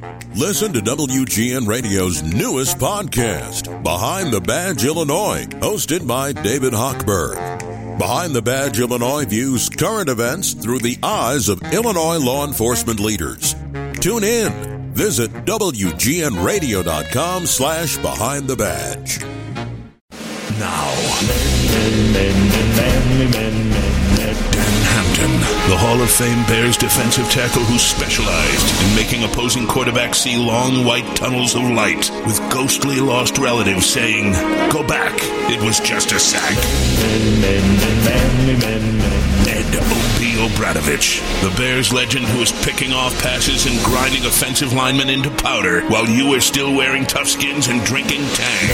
Listen to WGN Radio's newest podcast, Behind the Badge Illinois, hosted by David Hochberg. Behind the Badge Illinois views current events through the eyes of Illinois law enforcement leaders. Tune in. Visit WGNRadio.com/Behind the Badge. Now, Dan Hampton, the Hall of Fame Bears defensive tackle who specialized in making opposing quarterbacks see long white tunnels of light with ghostly lost relatives saying, "Go back, it was just a sack." Ed O.B. O'Bradovich, the Bears legend who is picking off passes and grinding offensive linemen into powder while you are still wearing tough skins and drinking Tang.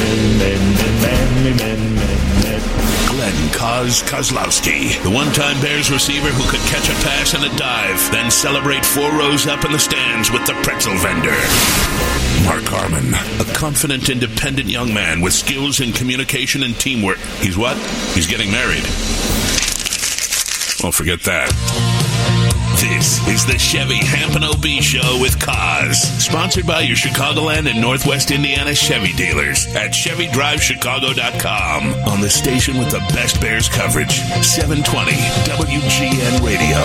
Glenn Kozlowski, the one-time Bears receiver who could catch a pass and a dive, then celebrate 4 rows up in the stands with the pretzel vendor. Mark Harmon, a confident, independent young man with skills in communication and teamwork. He's what? He's getting married. Well, forget that. This is the Chevy Hampton OB Show with Kaz, sponsored by your Chicagoland and Northwest Indiana Chevy dealers at ChevyDriveChicago.com. On the station with the best Bears coverage, 720 WGN Radio.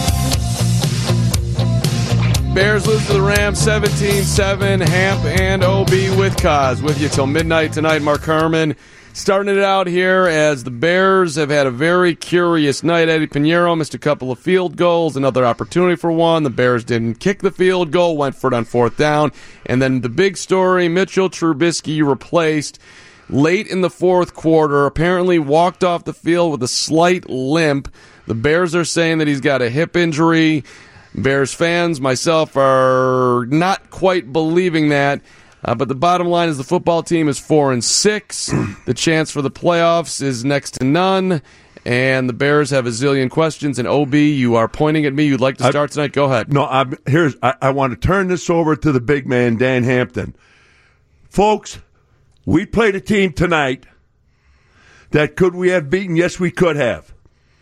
Bears lose to the Rams 17-7. Hamp and OB with Kaz. With you till midnight tonight. Mark Herman starting it out here as the Bears have had a very curious night. Eddie Pinheiro missed a couple of field goals, another opportunity for one. The Bears didn't kick the field goal, went for it on 4th down. And then the big story, Mitchell Trubisky replaced late in the 4th quarter, apparently walked off the field with a slight limp. The Bears are saying that he's got a hip injury. Bears fans, myself, are not quite believing that. But the bottom line is the football team is 4-6. The chance for the playoffs is next to none. And the Bears have a zillion questions. And, OB, you are pointing at me. You'd like to start tonight. Go ahead. No, I want to turn this over to the big man, Dan Hampton. Folks, we played a team tonight that could we have beaten? Yes, we could have.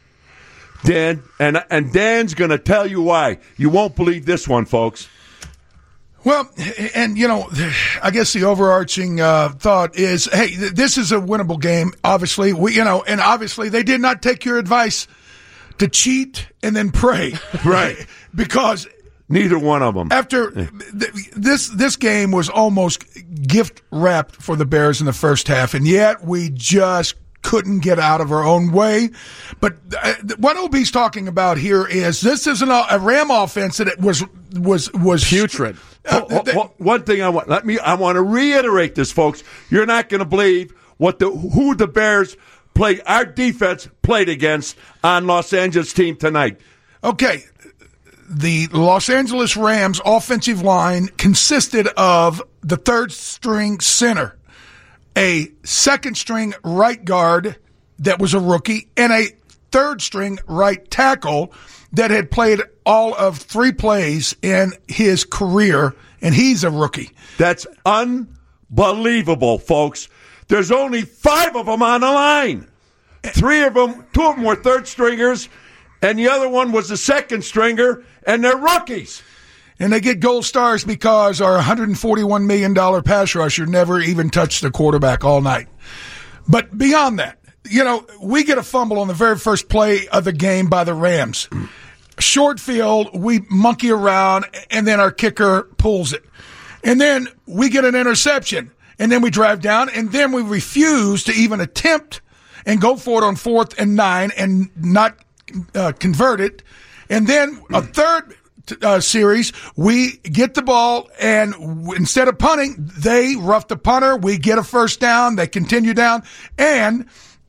Dan, and Dan's going to tell you why. You won't believe this one, folks. Well, and, I guess the overarching thought is, hey, this is a winnable game, obviously. And obviously they did not take your advice to cheat and then pray. Right. Because neither one of them. After this game was almost gift-wrapped for the Bears in the first half, and yet we just couldn't get out of our own way. But what OB's talking about here is this isn't a Ram offense that it was putrid. One thing I want to reiterate this, folks. You're not going to believe who the Bears play. Our defense played against on Los Angeles team tonight. Okay, the Los Angeles Rams offensive line consisted of the third-string center, a second-string right guard that was a rookie, and a third-string right tackle that had played all of 3 plays in his career, and he's a rookie. That's unbelievable, folks. There's only 5 of them on the line. 2 of them were third-stringers, and the other one was a second-stringer, and they're rookies. And they get gold stars because our $141 million pass rusher never even touched the quarterback all night. But beyond that, we get a fumble on the very first play of the game by the Rams. Short field, we monkey around, and then our kicker pulls it. And then we get an interception, and then we drive down, and then we refuse to even attempt and go for it on 4th and 9 and not convert it. And then a third series, we get the ball, and instead of punting, they rough the punter. We get a first down. They continue down, and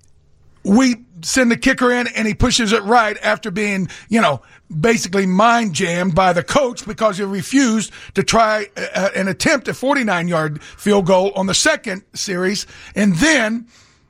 we send the kicker in, and he pushes it right after being, basically mind jammed by the coach because he refused to try and attempt a 49-yard field goal on the second series. And then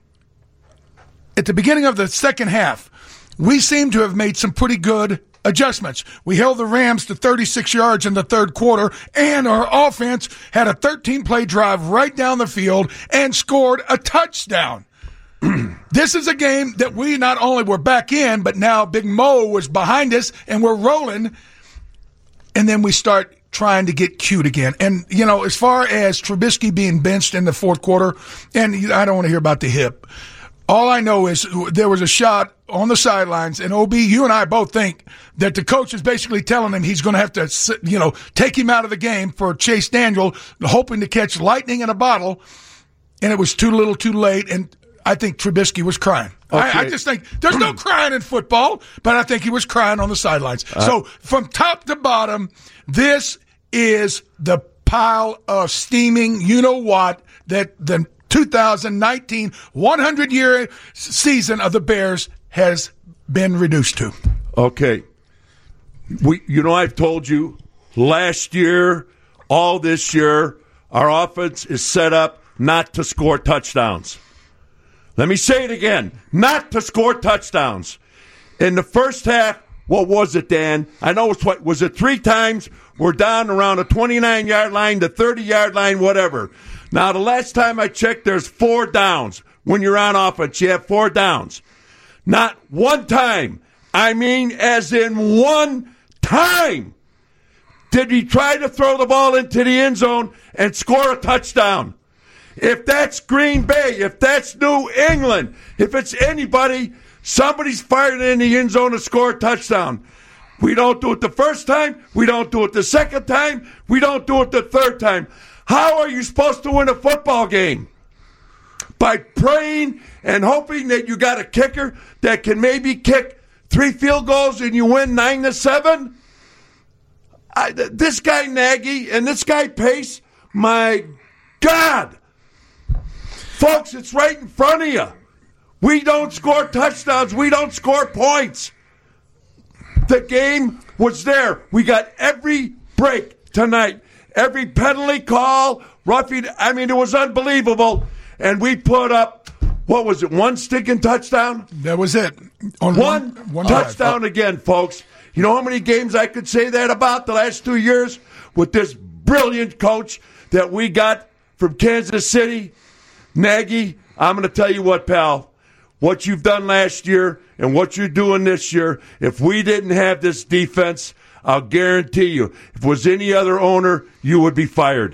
at the beginning of the second half, we seem to have made some pretty good adjustments. We held the Rams to 36 yards in the third quarter, and our offense had a 13-play drive right down the field and scored a touchdown. This is a game that we not only were back in, but now Big Mo was behind us, and we're rolling. And then we start trying to get cute again. And, as far as Trubisky being benched in the fourth quarter, and I don't want to hear about the hip. All I know is there was a shot on the sidelines, and OB, you and I both think that the coach is basically telling him he's going to have to, take him out of the game for Chase Daniel, hoping to catch lightning in a bottle, and it was too little too late, and I think Trubisky was crying. Okay. I just think there's no crying in football, but I think he was crying on the sidelines. So from top to bottom, this is the pile of steaming you-know-what that the 2019 100-year season of the Bears has been reduced to. Okay. I've told you last year, all this year, our offense is set up not to score touchdowns. Let me say it again, not to score touchdowns. In the first half, what was it, Dan? I know was it 3 times? We're down around the 29-yard line, the 30-yard line, whatever. Now, the last time I checked, there's 4 downs. When you're on offense, you have 4 downs. Not one time, I mean as in one time, did he try to throw the ball into the end zone and score a touchdown. If that's Green Bay, if that's New England, if it's anybody, somebody's fired in the end zone to score a touchdown. We don't do it the first time. We don't do it the second time. We don't do it the third time. How are you supposed to win a football game? By praying and hoping that you got a kicker that can maybe kick 3 field goals and you win 9-7? This guy Nagy and this guy Pace, my God. Folks, it's right in front of you. We don't score touchdowns. We don't score points. The game was there. We got every break tonight. Every penalty call, roughing. I mean, it was unbelievable. And we put up, what was it, 1 stinking touchdown? That was it. On one touchdown again, folks. You know how many games I could say that about the last 2 years with this brilliant coach that we got from Kansas City? Nagy, I'm going to tell you what, pal. What you've done last year and what you're doing this year, if we didn't have this defense, I'll guarantee you, if it was any other owner, you would be fired.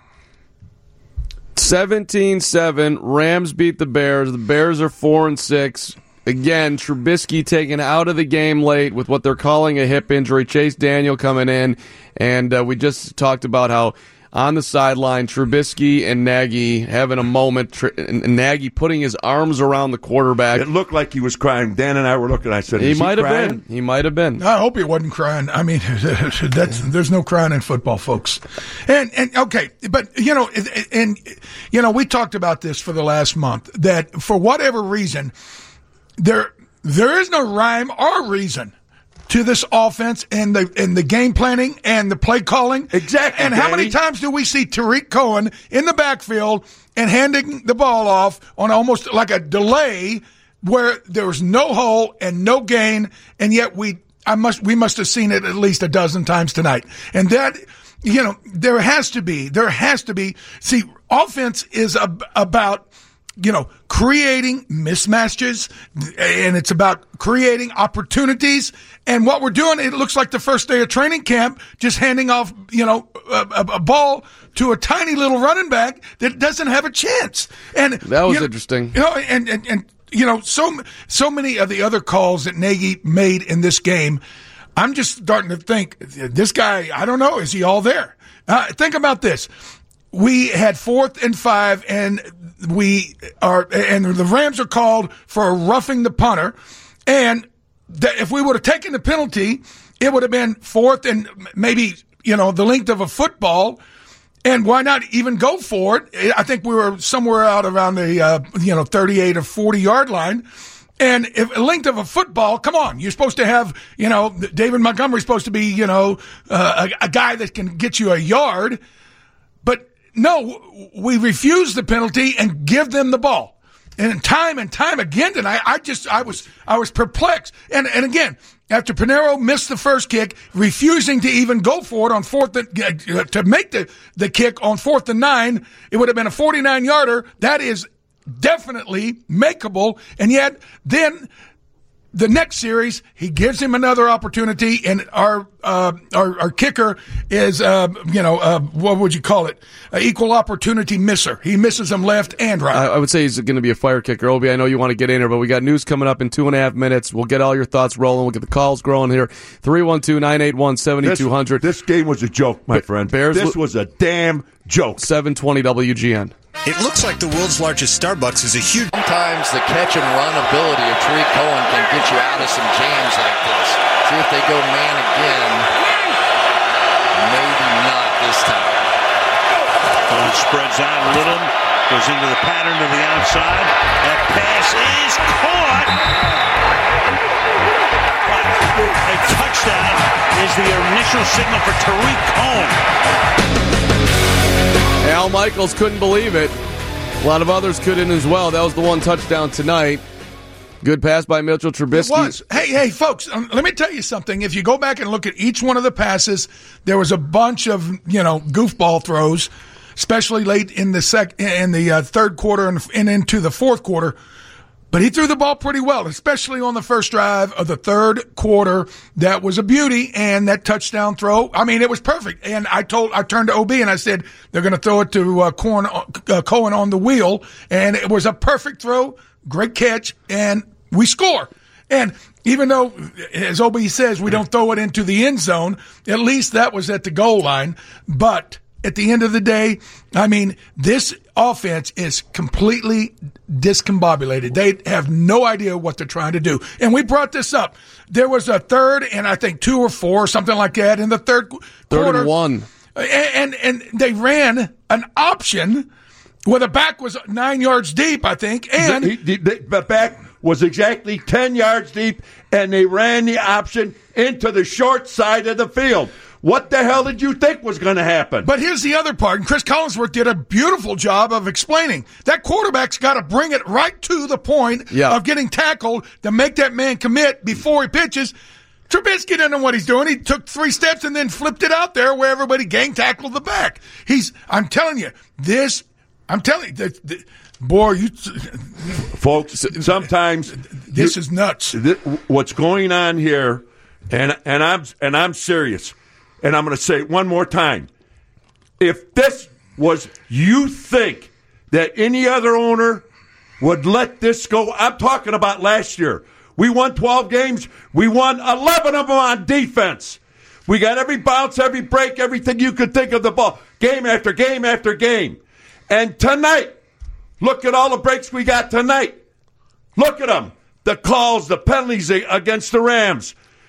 17-7, Rams beat the Bears. The Bears are 4-6. Again, Trubisky taken out of the game late with what they're calling a hip injury. Chase Daniel coming in, and we just talked about how on the sideline, Trubisky and Nagy having a moment, Nagy putting his arms around the quarterback. It looked like he was crying. Dan and I were looking. I said, he might have been. He might have been. I hope he wasn't crying. I mean, there's no crying in football, folks. And okay, but we talked about this for the last month, that for whatever reason, there is no rhyme or reason to this offense and the game planning and the play calling. Exactly. And how many times do we see Tariq Cohen in the backfield and handing the ball off on almost like a delay where there was no hole and no gain, and yet we must have seen it at least a dozen times tonight. And that, there has to be. See, offense is about creating mismatches, and it's about creating opportunities. And what we're doing, it looks like the first day of training camp, just handing off, a ball to a tiny little running back that doesn't have a chance. And that was interesting. So many of the other calls that Nagy made in this game, I'm just starting to think, this guy, I don't know, is he all there? Think about this. We had 4th and 5, and the Rams are called for roughing the punter. And if we would have taken the penalty, it would have been 4th and maybe, the length of a football. And why not even go for it? I think we were somewhere out around the, 38 or 40 yard line. And if a length of a football, come on, you're supposed to have, David Montgomery's supposed to be, a guy that can get you a yard. But no, we refuse the penalty and give them the ball. And time again tonight, I was perplexed. And again, after Pinheiro missed the first kick, refusing to even go for it on to make the kick on 4th and 9, it would have been a 49-yarder. That is definitely makeable. And yet then the next series, he gives him another opportunity, and our kicker is, what would you call it? An equal opportunity misser. He misses him left and right. I would say he's going to be a fire kicker. Obi, I know you want to get in here, but we got news coming up in 2.5 minutes. We'll get all your thoughts rolling. We'll get the calls growing here. 312-981-7200. This game was a joke, my friend. This was a damn joke. 720 WGN. It looks like the world's largest Starbucks is a huge... Sometimes the catch and run ability of Tariq Cohen can get you out of some jams like this. See if they go man again. Maybe not this time. Cohen spreads out a little, goes into the pattern to the outside. That pass is caught. A touchdown is the initial signal for Tariq Cohen. Al Michaels couldn't believe it. A lot of others couldn't as well. That was the one touchdown tonight. Good pass by Mitchell Trubisky. It was. Hey, folks, let me tell you something. If you go back and look at each one of the passes, there was a bunch of, goofball throws, especially late in the third quarter and into the fourth quarter. But he threw the ball pretty well, especially on the first drive of the third quarter. That was a beauty, and that touchdown throw, it was perfect. And I turned to OB and I said, they're going to throw it to Cohen on the wheel, and it was a perfect throw, great catch, and we score. And even though, as OB says, we don't throw it into the end zone, at least that was at the goal line. But at the end of the day, this offense is completely discombobulated. They have no idea what they're trying to do. And we brought this up. There was a third and I think 2 or 4, something like that, in the third quarter. Third and 1. And they ran an option where the back was 9 yards deep, I think. And the back was exactly 10 yards deep, and they ran the option into the short side of the field. What the hell did you think was going to happen? But here's the other part, and Chris Collinsworth did a beautiful job of explaining. That quarterback's got to bring it right to the point of getting tackled to make that man commit before he pitches. Trubisky didn't know what he's doing. He took 3 steps and then flipped it out there where everybody gang tackled the back. I'm telling you, boy, folks, sometimes this is nuts. What's going on here, and I'm serious. And I'm going to say it one more time. If this was, you think that any other owner would let this go? I'm talking about last year. We won 12 games. We won 11 of them on defense. We got every bounce, every break, everything you could think of the ball. Game after game after game. And tonight, look at all the breaks we got tonight. Look at them. The calls, the penalties against the Rams.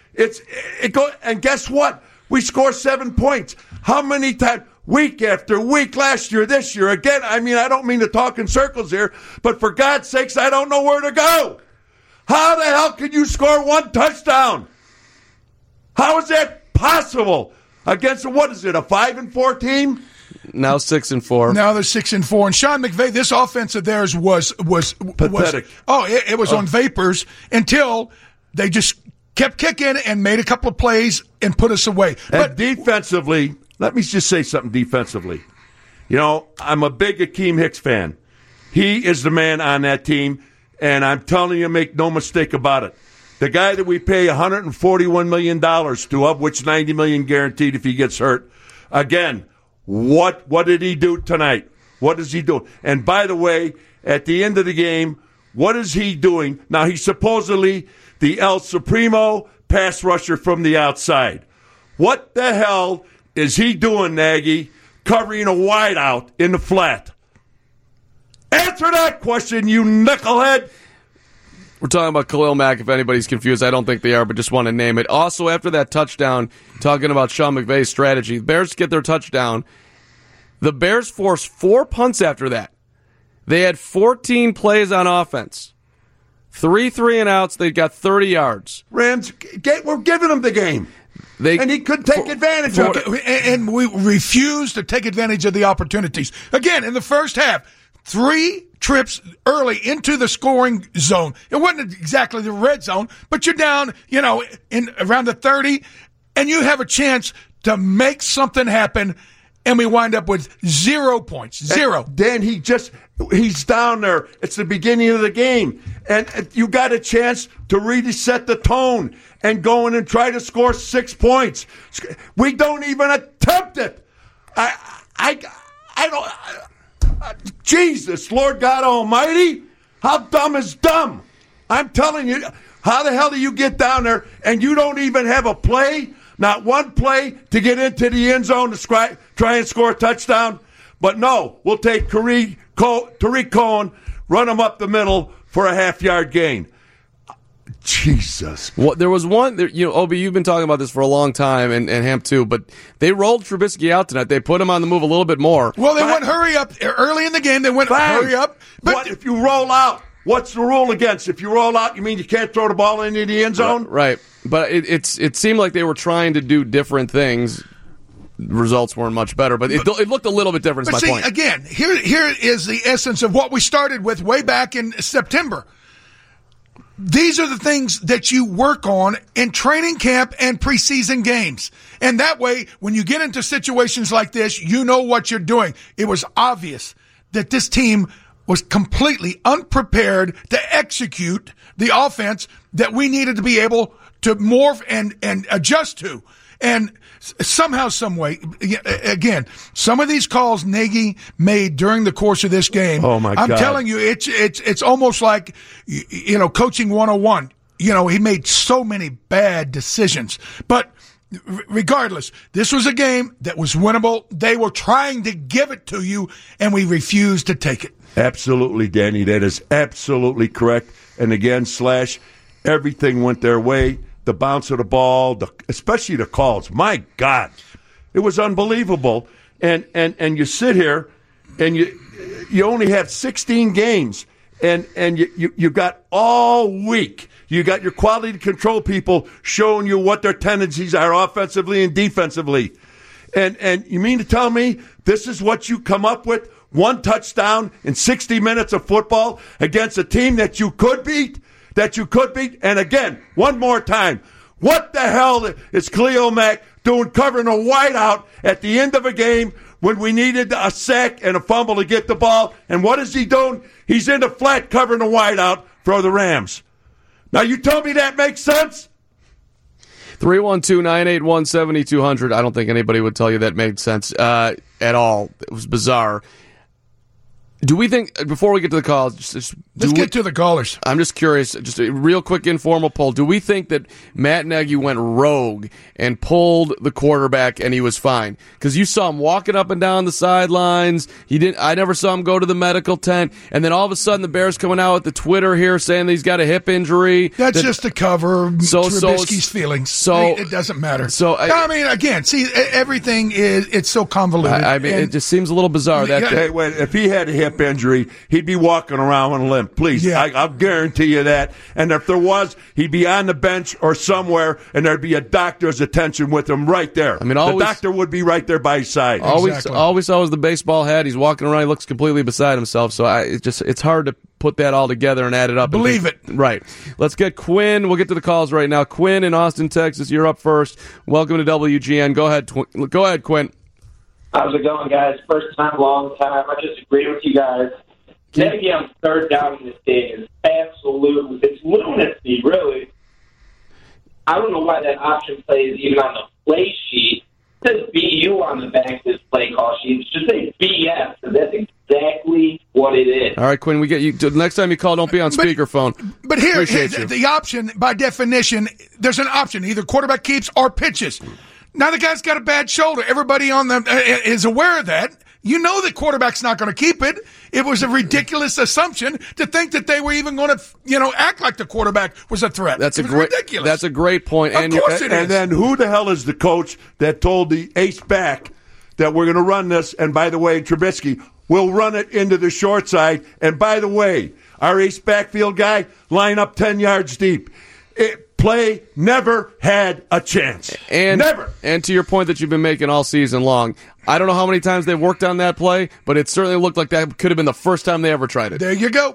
And guess what? We score 7 points. How many times? Week after week, last year, this year, again. I don't mean to talk in circles here, but for God's sakes, I don't know where to go. How the hell can you score 1 touchdown? How is that possible against, a 5-4 team? Now 6-4. Now they're 6-4. And Sean McVay, this offense of theirs was pathetic. It was on vapors until they just kept kicking and made a couple of plays and put us away. But defensively, let me just say something defensively. I'm a big Akeem Hicks fan. He is the man on that team, and I'm telling you, make no mistake about it. The guy that we pay $141 million to, of which $90 million guaranteed if he gets hurt. Again, what did he do tonight? What is he doing? And by the way, at the end of the game, what is he doing? Now, he's supposedly the El Supremo pass rusher from the outside. What the hell is he doing, Nagy, covering a wideout in the flat? Answer that question, you knucklehead. We're talking about Khalil Mack, if anybody's confused. I don't think they are, but just want to name it. Also, after that touchdown, talking about Sean McVay's strategy, the Bears get their touchdown. The Bears forced 4 punts after that. They had 14 plays on offense. 3 3-and-outs. They got 30 yards. Rams, we're giving them the game. And he couldn't take advantage of it. And we refused to take advantage of the opportunities. Again, in the first half, 3 trips early into the scoring zone. It wasn't exactly the red zone, but you're down, in around the 30, and you have a chance to make something happen. and we wind up with 0 points. Zero. Dan, he's down there. It's the beginning of the game. And you got a chance to really set the tone and go in and try to score 6 points. We don't even attempt it. I don't. Jesus, Lord God Almighty, how dumb is dumb? I'm telling you, how the hell do you get down there and you don't even have a play, not one play to get into the end zone to try and score a touchdown? But no, we'll take Tariq Cohen, run him up the middle for a half-yard gain. Jesus. Well, there was one, Obi, you've been talking about this for a long time, and Hamp too, but they rolled Trubisky out tonight. They put him on the move a little bit more. Well, they went hurry up. Early in the game, they went hurry up. But what if you roll out? What's the rule against? If you roll out, you mean you can't throw the ball into the end zone? Right. But it seemed like they were trying to do different things. Results weren't much better, but it looked a little bit different, is my point. Again, here is the essence of what we started with way back in September. These are the things that you work on in training camp and preseason games. And that way, when you get into situations like this, you know what you're doing. It was obvious that this team was completely unprepared to execute the offense that we needed to be able to morph and adjust to. And somehow, some way, again, some of these calls Nagy made during the course of this game, oh my God. I'm telling you, it's almost like, coaching 101. He made so many bad decisions. But regardless, this was a game that was winnable. They were trying to give it to you, and we refused to take it. Absolutely, Danny. That is absolutely correct. And again, everything went their way. The bounce of the ball, especially the calls. My God, it was unbelievable. And you sit here, and you only have 16 games, and you got all week. You got your quality control people showing you what their tendencies are offensively and defensively. And you mean to tell me this is what you come up with? One touchdown in 60 minutes of football against a team that you could beat? And again, one more time, what the hell is Khalil Mack doing covering a wideout at the end of a game when we needed a sack and a fumble to get the ball? And what is he doing? He's in the flat covering a wideout for the Rams. Now, you tell me that makes sense? 312-981-7200. I don't think anybody would tell you that made sense at all. It was bizarre. Do we think, before we get to the calls, let's get to the callers. I'm just curious, just a real quick informal poll. Do we think that Matt Nagy went rogue and pulled the quarterback and he was fine? Because you saw him walking up and down the sidelines. I never saw him go to the medical tent. And then all of a sudden the Bears coming out with the Twitter here saying that he's got a hip injury. That's just to cover Trubisky's feelings. So it doesn't matter. Again, see, everything it's so convoluted. It just seems a little bizarre. If he had a hip injury, he'd be walking around with a limp. Please, yeah. I'll guarantee you that. And if there was, he'd be on the bench or somewhere, and there'd be a doctor's attention with him right there. The doctor would be right there by his side. All we saw was the baseball hat. He's walking around. He looks completely beside himself. So it's hard to put that all together and add it up. Believe it. Right. Let's get Quinn. We'll get to the calls right now. Quinn in Austin, Texas. You're up first. Welcome to WGN. Go ahead, Quinn. How's it going, guys? First time, long time. I just agree with you guys. Maybe on third down in this game is it's lunacy, really. I don't know why that option play is even on the play sheet. It says BU on the back of this play call sheet. It's just a BS, and that's exactly what it is. All right, Quinn, we get you. Next time you call, don't be on speakerphone. But here, the option, by definition, there's an option. Either quarterback keeps or pitches. Now the guy's got a bad shoulder. Everybody on the is aware of that. You know the quarterback's not going to keep it. It was a ridiculous assumption to think that they were even going to, act like the quarterback was a threat. Ridiculous. That's a great point. Of course it is. And then who the hell is the coach that told the ace back that we're going to run this? And by the way, Trubisky will run it into the short side. And by the way, our ace backfield guy line up 10 yards deep. Play never had a chance. Never. And to your point that you've been making all season long, I don't know how many times they've worked on that play, but it certainly looked like that could have been the first time they ever tried it. There you go.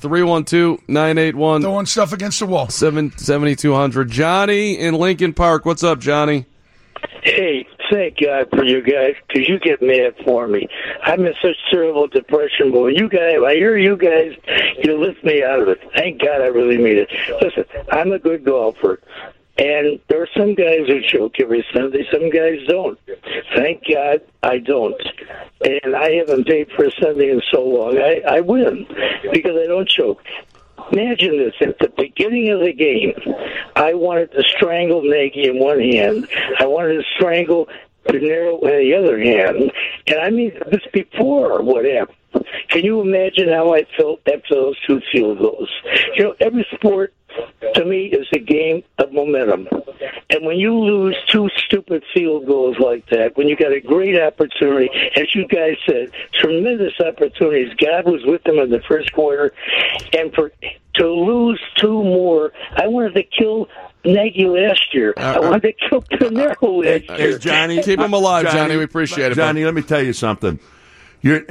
312-981. Throwing stuff against the wall. 7200. Johnny in Lincoln Park. What's up, Johnny? Hey, thank God for you guys, because you get mad for me. I'm in such terrible depression, but when you guys, I hear you guys, you lift me out of it. Thank God, I really mean it. Listen, I'm a good golfer. And there are some guys who choke every Sunday. Some guys don't. Thank God I don't. And I haven't paid for a Sunday in so long. I win because I don't choke. Imagine this. At the beginning of the game, I wanted to strangle Nagy in one hand. I wanted to strangle Pinero in the other hand. And I mean, this before what happened. Can you imagine how I felt after those 2 field goals? You know, every sport, to me, is a game of momentum. And when you lose 2 stupid field goals like that, when you got a great opportunity, as you guys said, tremendous opportunities, God was with them in the first quarter, and to lose 2 more, I wanted to kill Nagy last year. I wanted to kill Pinero last year. Hey, Johnny, keep him alive, Johnny. We appreciate it. Johnny, let me tell you something. You're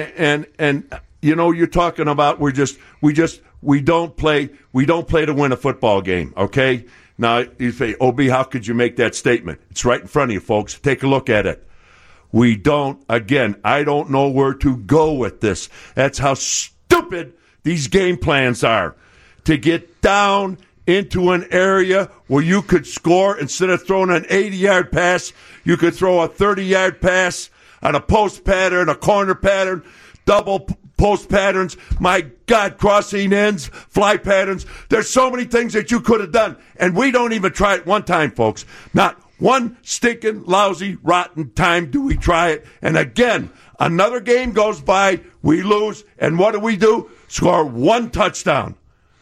you know, you're talking about we don't play to win a football game, okay? Now you say, OB, how could you make that statement? It's right in front of you, folks. Take a look at it. We don't. Again, I don't know where to go with this. That's how stupid these game plans are. To get down into an area where you could score, instead of throwing an 80-yard pass, you could throw a 30-yard pass on a post pattern, a corner pattern, double post patterns, my God, crossing ends, fly patterns. There's so many things that you could have done, and we don't even try it one time, folks. Not one stinking, lousy, rotten time do we try it. And again, another game goes by, we lose, and what do? Score 1 touchdown.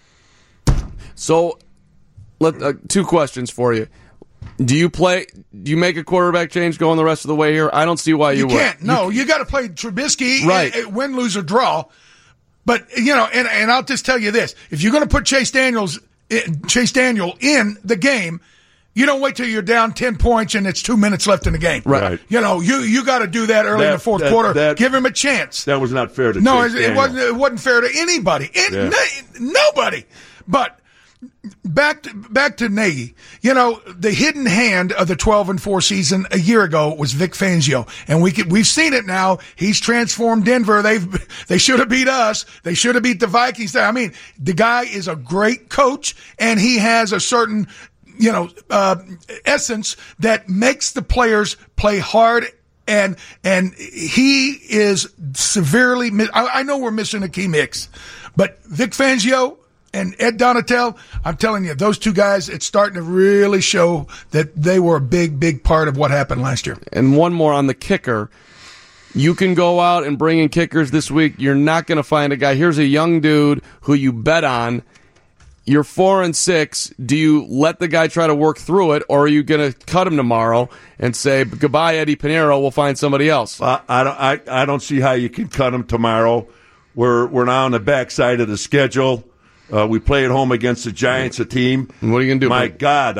So, 2 questions for you. Do you make a quarterback change going the rest of the way here? I don't see why you would. Can't. No, you got to play Trubisky, right? Win, lose, or draw. But, you know, and I'll just tell you this. If you're going to put Chase Daniel in the game, you don't wait till you're down 10 points and it's 2 minutes left in the game. Right. You know, you got to do that early in the fourth quarter. Give him a chance. That was not fair to Chase Daniel. It wasn't fair to anybody. Nobody. But back to Nagy. You know, the hidden hand of the 12-4 season a year ago was Vic Fangio, and we've seen it now. He's transformed Denver. They should have beat us. They should have beat the Vikings. I mean, the guy is a great coach, and he has a certain essence that makes the players play hard. And he is severely. I know we're missing Akeem Hicks, but Vic Fangio and Ed Donatel, I'm telling you, those 2 guys, it's starting to really show that they were a big, big part of what happened last year. And one more on the kicker. You can go out and bring in kickers this week. You're not going to find a guy. Here's a young dude who you bet on. You're 4-6. Do you let the guy try to work through it, or are you going to cut him tomorrow and say, goodbye, Eddie Pinero, we'll find somebody else? I don't see how you can cut him tomorrow. We're now on the backside of the schedule. We play at home against the Giants, a team. And what are you going to do? My God,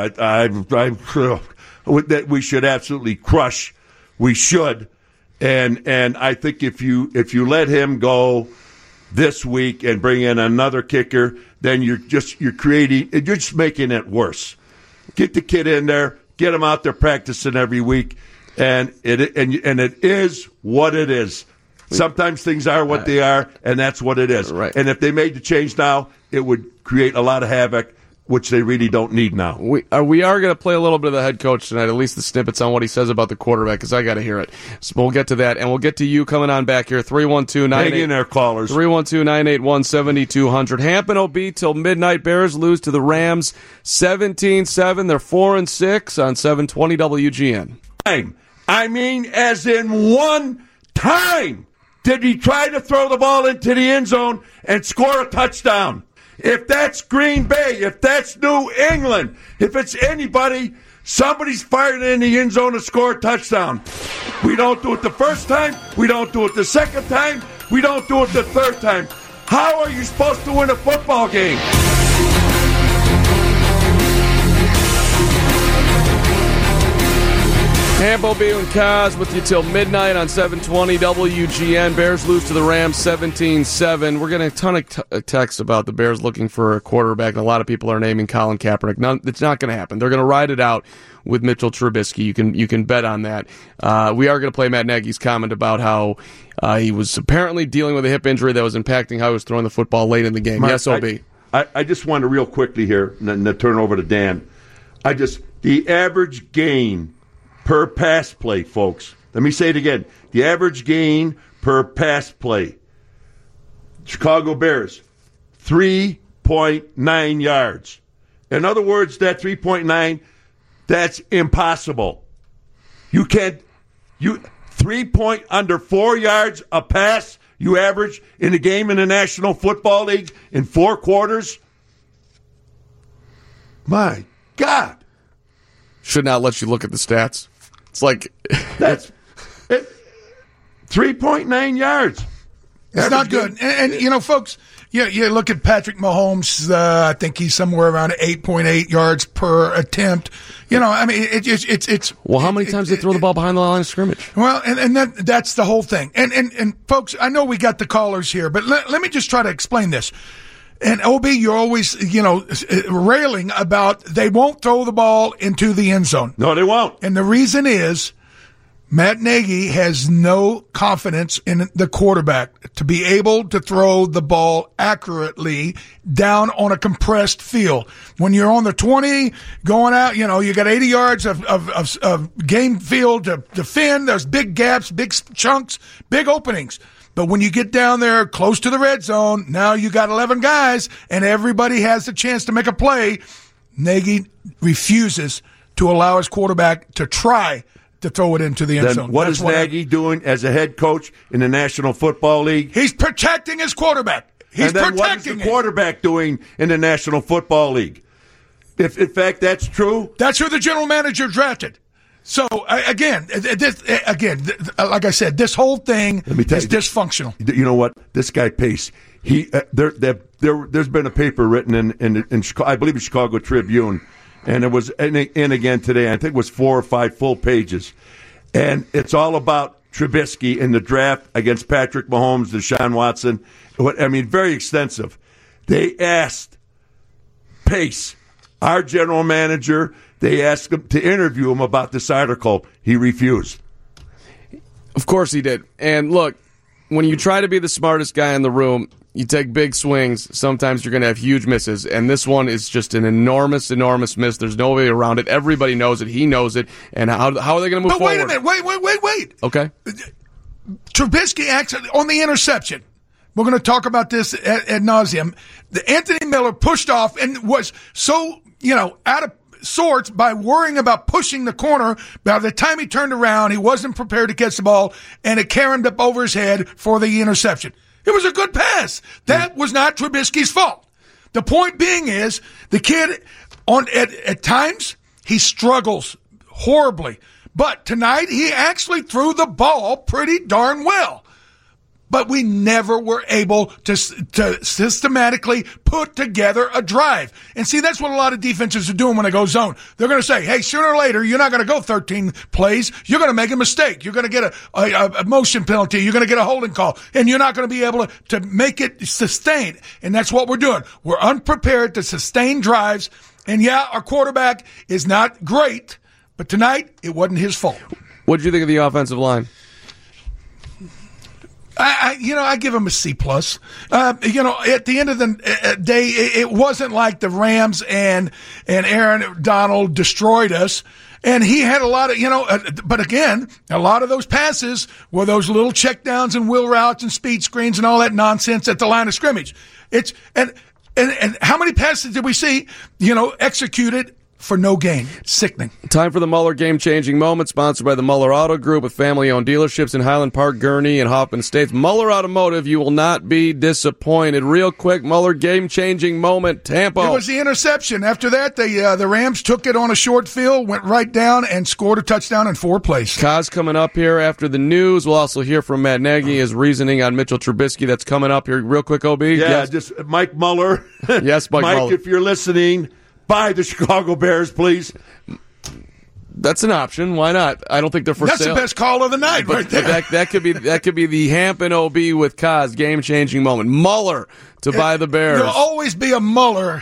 that we should absolutely crush. We should, and I think if you let him go this week and bring in another kicker, then you're just making it worse. Get the kid in there, get him out there practicing every week, and it is what it is. Sometimes things are what they are, and that's what it is. Right. And if they made the change now, it would create a lot of havoc, which they really don't need now. We are going to play a little bit of the head coach tonight, at least the snippets on what he says about the quarterback, because I got to hear it. So we'll get to that, and we'll get to you coming on back here, 312-98. Hang in there, callers. 312-981-7200. Hampton OB till midnight. Bears lose to the Rams 17-7. They're 4-6 on 720 WGN. I mean, as in one time did he try to throw the ball into the end zone and score a touchdown. If that's Green Bay, if that's New England, if it's anybody, somebody's fired in the end zone to score a touchdown. We don't do it the first time. We don't do it the second time. We don't do it the third time. How are you supposed to win a football game? Hambo B and Kaz with you till midnight on 720 WGN. Bears lose to the Rams 17-7. We're getting a ton of texts about the Bears looking for a quarterback, and a lot of people are naming Colin Kaepernick. It's not going to happen. They're going to ride it out with Mitchell Trubisky. You can bet on that. We are going to play Matt Nagy's comment about how he was apparently dealing with a hip injury that was impacting how he was throwing the football late in the game. Mark, yes, OB. I just want to real quickly here, and then turn over to Dan. The average gain per pass play, folks. Let me say it again. The average gain per pass play. Chicago Bears, 3.9 yards. In other words, that 3.9, that's impossible. You can't, under 4 yards a pass, you average in a game in the National Football League in 4 quarters. My God. Should not let you look at the stats. It's like that's 3.9 yards. It's not good. And folks, you look at Patrick Mahomes, I think he's somewhere around 8.8 yards per attempt. It's well, how many times they throw the ball behind the line of scrimmage? Well, and that's the whole thing. And folks, I know we got the callers here, but let me just try to explain this. And OB, you're always, railing about they won't throw the ball into the end zone. No, they won't. And the reason is Matt Nagy has no confidence in the quarterback to be able to throw the ball accurately down on a compressed field. When you're on the 20, going out, you got 80 yards of game field to defend. There's big gaps, big chunks, big openings. But when you get down there close to the red zone, now you got 11 guys, and everybody has the chance to make a play. Nagy refuses to allow his quarterback to try to throw it into the end zone. What is Nagy doing as a head coach in the National Football League? He's protecting his quarterback. What is the quarterback doing in the National Football League? If, in fact, that's true. That's who the general manager drafted. So, again, like I said, this whole thing is dysfunctional. You know what? This guy Pace, there's been a paper written in I believe, the Chicago Tribune, and it was in again today. I think it was 4 or 5 full pages. And it's all about Trubisky in the draft against Patrick Mahomes, Deshaun Watson. Very extensive. They asked Pace, our general manager, they asked him to interview him about this article. He refused. Of course he did. And look, when you try to be the smartest guy in the room, you take big swings. Sometimes you're going to have huge misses. And this one is just an enormous, enormous miss. There's no way around it. Everybody knows it. He knows it. And how are they going to move forward? But wait a minute. Wait. Okay. Trubisky acts on the interception. We're going to talk about this ad nauseum. Anthony Miller pushed off and was so, out of sorts by worrying about pushing the corner. By the time he turned around, he wasn't prepared to catch the ball, and it caromed up over his head for the interception. It was a good pass. That was not Trubisky's fault. The point being is the kid at times he struggles horribly, but tonight he actually threw the ball pretty darn well. But we never were able to systematically put together a drive. And see, that's what a lot of defenses are doing when they go zone. They're going to say, hey, sooner or later, you're not going to go 13 plays. You're going to make a mistake. You're going to get a motion penalty. You're going to get a holding call. And you're not going to be able to make it sustained. And that's what we're doing. We're unprepared to sustain drives. And, yeah, our quarterback is not great. But tonight, it wasn't his fault. What did you think of the offensive line? I give him a C+. At the end of the day, it wasn't like the Rams and Aaron Donald destroyed us. And he had a lot of, but again, a lot of those passes were those little checkdowns and wheel routes and speed screens and all that nonsense at the line of scrimmage. And how many passes did we see, executed for no gain? It's sickening. Time for the Muller game-changing moment, sponsored by the Muller Auto Group with family-owned dealerships in Highland Park, Gurnee, and Hoffman Estates. Muller Automotive, you will not be disappointed. Real quick, Muller game-changing moment, Tampa. It was the interception. After that, the Rams took it on a short field, went right down, and scored a touchdown in 4 plays. Kaz coming up here after the news. We'll also hear from Matt Nagy, his reasoning on Mitchell Trubisky. That's coming up here. Real quick, OB. Yeah, yes. Just Mike Muller. Yes, Mike Muller. If you're listening, buy the Chicago Bears, please. That's an option. Why not? I don't think they're for sale. That's the best call of the night, right there. That could be the Hampton OB with Kaz game changing moment. Muller to buy the Bears. There'll always be a Muller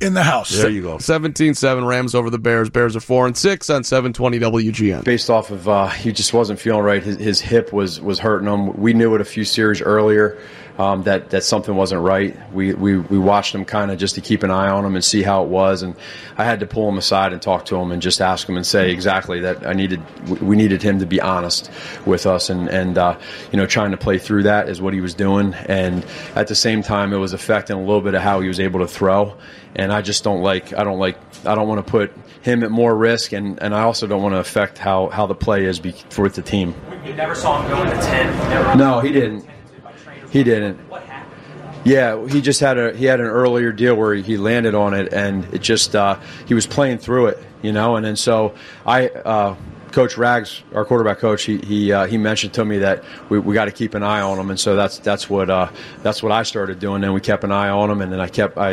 in the house. There you go. 17-7 Rams over the Bears. Bears are 4-6 on 720 WGN. Based off of he just wasn't feeling right. His hip was hurting him. We knew it a few series earlier that something wasn't right. We watched him kind of just to keep an eye on him and see how it was. And I had to pull him aside and talk to him and just ask him and say exactly that we needed him to be honest with us and trying to play through that is what he was doing. And at the same time, it was affecting a little bit of how he was able to throw. And I just don't want to put him at more risk, and I also don't want to affect how the play is for the team. You never saw him go into 10? No, he didn't. He didn't. What happened? Yeah, he just had an earlier deal where he landed on it, and it just he was playing through it, and then so Coach Rags, our quarterback coach, he mentioned to me that we got to keep an eye on him, and so that's what I started doing. Then we kept an eye on him, and then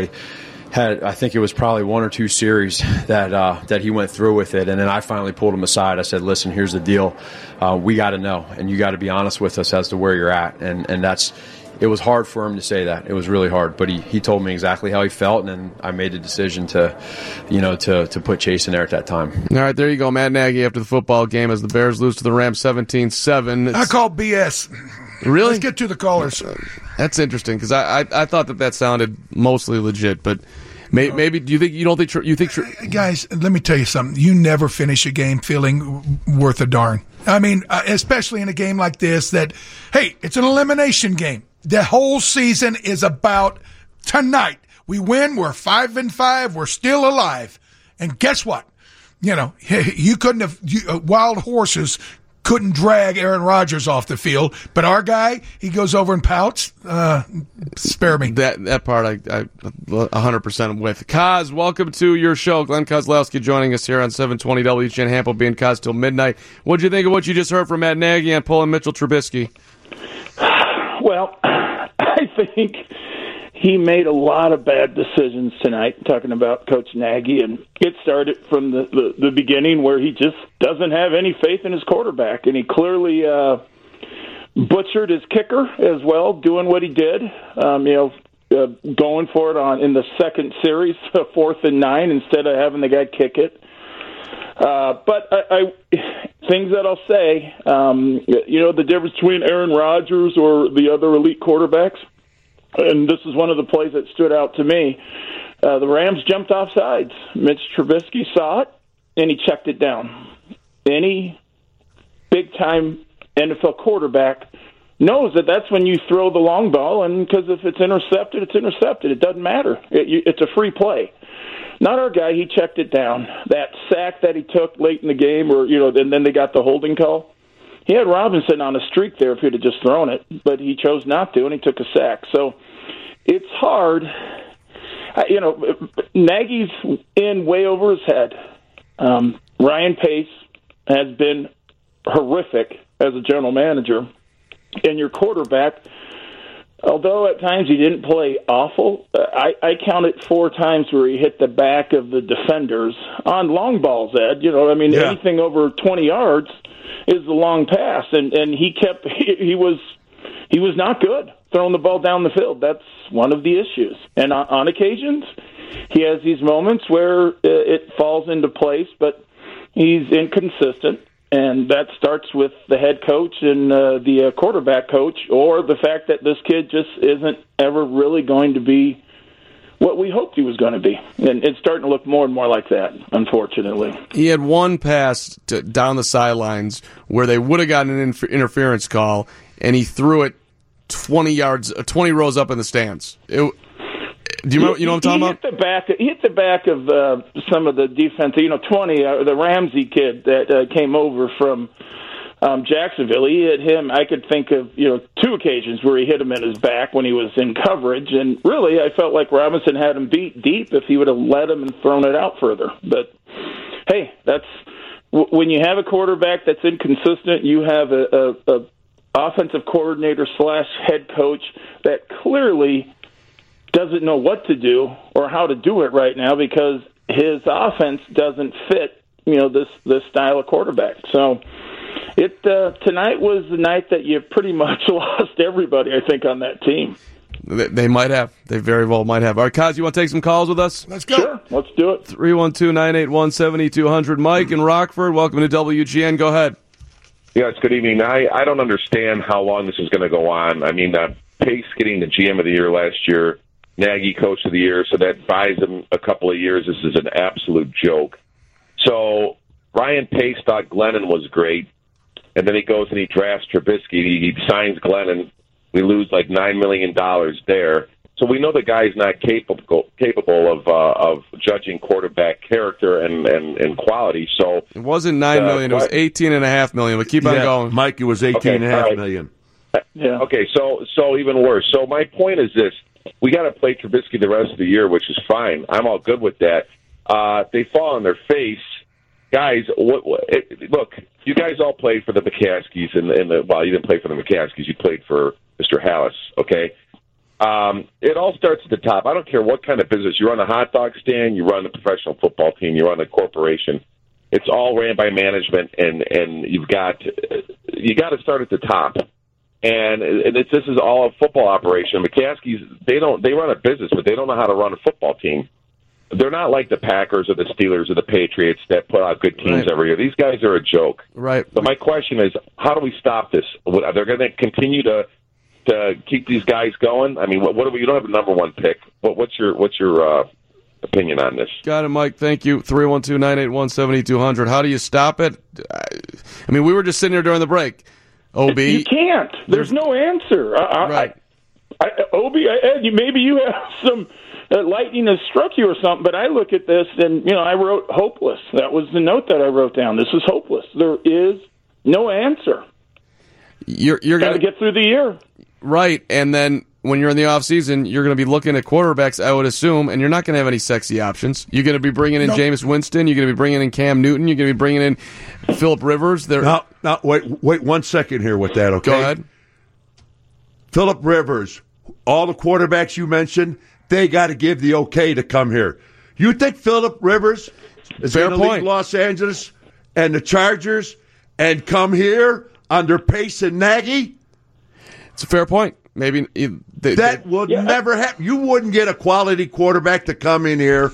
I think it was probably one or two series that he went through with it, and then I finally pulled him aside. I said, "Listen, here's the deal. We got to know, and you got to be honest with us as to where you're at." And that's. It was hard for him to say that. It was really hard, but he told me exactly how he felt, and then I made the decision to put Chase in there at that time. All right, there you go, Matt Nagy after the football game as the Bears lose to the Rams 17-7. I call BS. Really? Let's get to the callers. That's interesting because I thought that sounded mostly legit, but maybe you think guys, let me tell you something. You never finish a game feeling worth a darn. I mean, especially in a game like this that, hey, it's an elimination game. The whole season is about tonight. We win, we're 5-5, we're still alive. And guess what? You couldn't have wild horses couldn't drag Aaron Rodgers off the field, but our guy, he goes over and pouts. Spare me. That part I 100% with. Kaz, welcome to your show. Glenn Kozlowski joining us here on 720 WGN. Hample being Kaz till midnight. What'd you think of what you just heard from Matt Nagy on pulling Mitchell Trubisky? Well, I think he made a lot of bad decisions tonight, talking about Coach Nagy, and it started from the beginning where he just doesn't have any faith in his quarterback, and he clearly butchered his kicker as well, doing what he did, going for it in the second series, 4th and 9, instead of having the guy kick it. But I things that I'll say, the difference between Aaron Rodgers or the other elite quarterbacks, and this is one of the plays that stood out to me. The Rams jumped off sides. Mitch Trubisky saw it, and he checked it down. Any big-time NFL quarterback knows that that's when you throw the long ball, and because if it's intercepted, it's intercepted. It doesn't matter. It's a free play. Not our guy. He checked it down. That sack that he took late in the game, and then they got the holding call. He had Robinson on a streak there if he'd have just thrown it, but he chose not to, and he took a sack. So it's hard. Nagy's in way over his head. Ryan Pace has been horrific as a general manager, and your quarterback, although at times he didn't play awful, I counted 4 times where he hit the back of the defenders on long balls, Ed. Anything over 20 yards is the long pass, and he was not good throwing the ball down the field. That's one of the issues. And on occasions, he has these moments where it falls into place, but he's inconsistent. And that starts with the head coach and the quarterback coach, or the fact that this kid just isn't ever really going to be what we hoped he was going to be. And it's starting to look more and more like that, unfortunately. He had one pass down the sidelines where they would have gotten an interference call, and he threw it 20 rows up in the stands. Do you know what I'm talking about? He hit the back of some of the defense. 20, the Ramsey kid that came over from Jacksonville. He hit him. I could think of 2 occasions where he hit him in his back when he was in coverage. And really, I felt like Robinson had him beat deep if he would have let him and thrown it out further. But hey, that's when you have a quarterback that's inconsistent. You have a offensive coordinator / head coach that clearly doesn't know what to do or how to do it right now because his offense doesn't fit, this style of quarterback. So tonight was the night that you pretty much lost everybody, I think, on that team. They might have. They very well might have. All right, Kaz, you want to take some calls with us? Let's go. Sure, let's do it. 312-981-7200. Mike in Rockford, welcome to WGN. Go ahead. Yes, good evening. I don't understand how long this is going to go on. I mean, Pace getting the GM of the year last year, Nagy Coach of the Year, so that buys him a couple of years. This is an absolute joke. So Ryan Pace thought Glennon was great, and then he goes and he drafts Trubisky. He signs Glennon. We lose like $9 million there. So we know the guy's not capable of judging quarterback character and quality. So it wasn't $9 million; it was $18.5 million. But keep on going, Mike. It was $18.5 million. Yeah. Okay. So even worse. So my point is this: we got to play Trubisky the rest of the year, which is fine. I'm all good with that. They fall on their face. Guys, look, you guys all played for the McCaskies, well, you didn't play for the McCaskies, you played for Mr. Hallis, okay? It all starts at the top. I don't care what kind of business. You run a hot dog stand, you run a professional football team, you run a corporation. It's all ran by management, and you got to start at the top. And this is all a football operation. McCaskies, they run a business, but they don't know how to run a football team. They're not like the Packers or the Steelers or the Patriots that put out good teams every year. These guys are a joke. Right. So my question is, how do we stop this? Are they going to continue to keep these guys going? I mean, what do we? You don't have a number one pick. What's your opinion on this? Got it, Mike. Thank you. 312-981-7200. How do you stop it? I mean, we were just sitting here during the break. OB, you can't. There's no answer. Right. OB, Ed, maybe you have some. Lightning has struck you or something, but I look at this and, I wrote hopeless. That was the note that I wrote down. This is hopeless. There is no answer. You're got to get through the year. Right, and then when you're in the offseason, you're going to be looking at quarterbacks, I would assume, and you're not going to have any sexy options. You're going to be bringing in Jameis Winston. You're going to be bringing in Cam Newton. You're going to be bringing in Phillip Rivers. Now, wait 1 second here with that, okay? Go ahead. Phillip Rivers, all the quarterbacks you mentioned, they got to give the okay to come here. You think Phillip Rivers is going to leave Los Angeles and the Chargers and come here under Pace and Nagy? It's a fair point. Maybe that would never happen. You wouldn't get a quality quarterback to come in here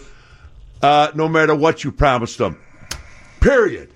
no matter what you promised them. Period.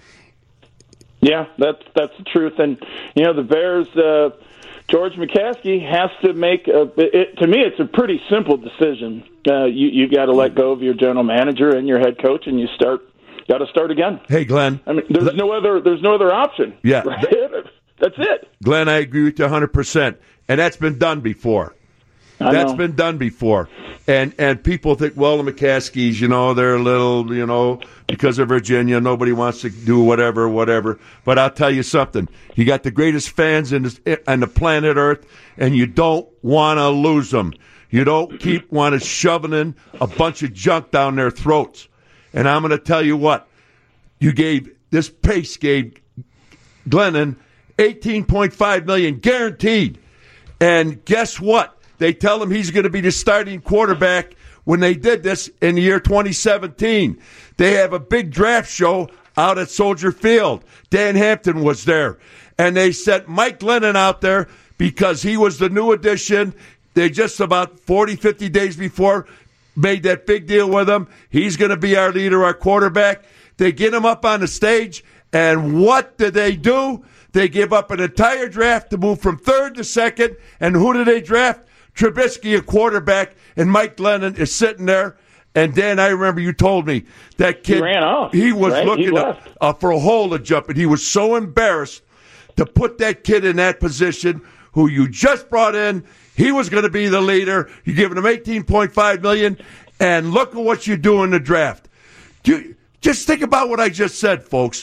Yeah, that's the truth. And, the Bears... George McCaskey has to make to me, it's a pretty simple decision. You got to let go of your general manager and your head coach, and you got to start again. Hey, Glenn. I mean, there's no other option. Yeah, right? That's it. Glenn, I agree with you 100%, and that's been done before. That's been done before. And people think, well, the McCaskies, they're a little, because of Virginia, nobody wants to do whatever. But I'll tell you something. You got the greatest fans on the planet Earth, and you don't want to lose them. You don't keep wanting shoving in a bunch of junk down their throats. And I'm going to tell you what. This Pace gave Glennon $18.5 million guaranteed. And guess what? They tell him he's going to be the starting quarterback when they did this in the year 2017. They have a big draft show out at Soldier Field. Dan Hampton was there. And they sent Mike Glennon out there because he was the new addition. They just about 40, 50 days before made that big deal with him. He's going to be our leader, our quarterback. They get him up on the stage, and what do? They give up an entire draft to move from third to second. And who do they draft? Trubisky, a quarterback, and Mike Glennon is sitting there. And Dan, I remember you told me that kid, he ran off. He was looking for a hole to jump in. He was so embarrassed to put that kid in that position who you just brought in. He was going to be the leader. You're giving him $18.5 million, and look at what you do in the draft. Just think about what I just said, folks.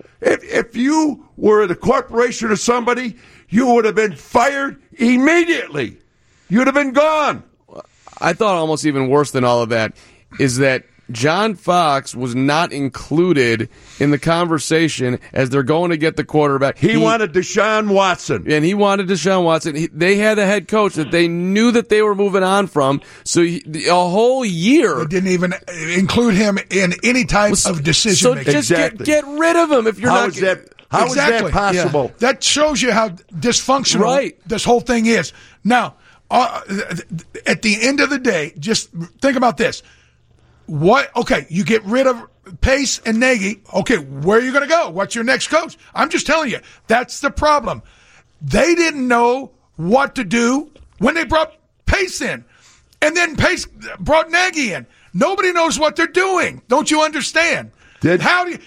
If you were the corporation or somebody, you would have been fired immediately. You'd have been gone. I thought almost even worse than all of that is that John Fox was not included in the conversation as they're going to get the quarterback. He wanted Deshaun Watson. And he wanted Deshaun Watson. They had a head coach that they knew that they were moving on from. So a whole year. They didn't even include him in any type of decision making. So just get rid of him if you're How not. Is that possible? Yeah. That shows you how dysfunctional this whole thing is. Now, at the end of the day, just think about this. Okay, you get rid of Pace and Nagy. Okay, where are you going to go? What's your next coach? I'm just telling you, that's the problem. They didn't know what to do when they brought Pace in. And then Pace brought Nagy in. Nobody knows what they're doing. Don't you understand? How do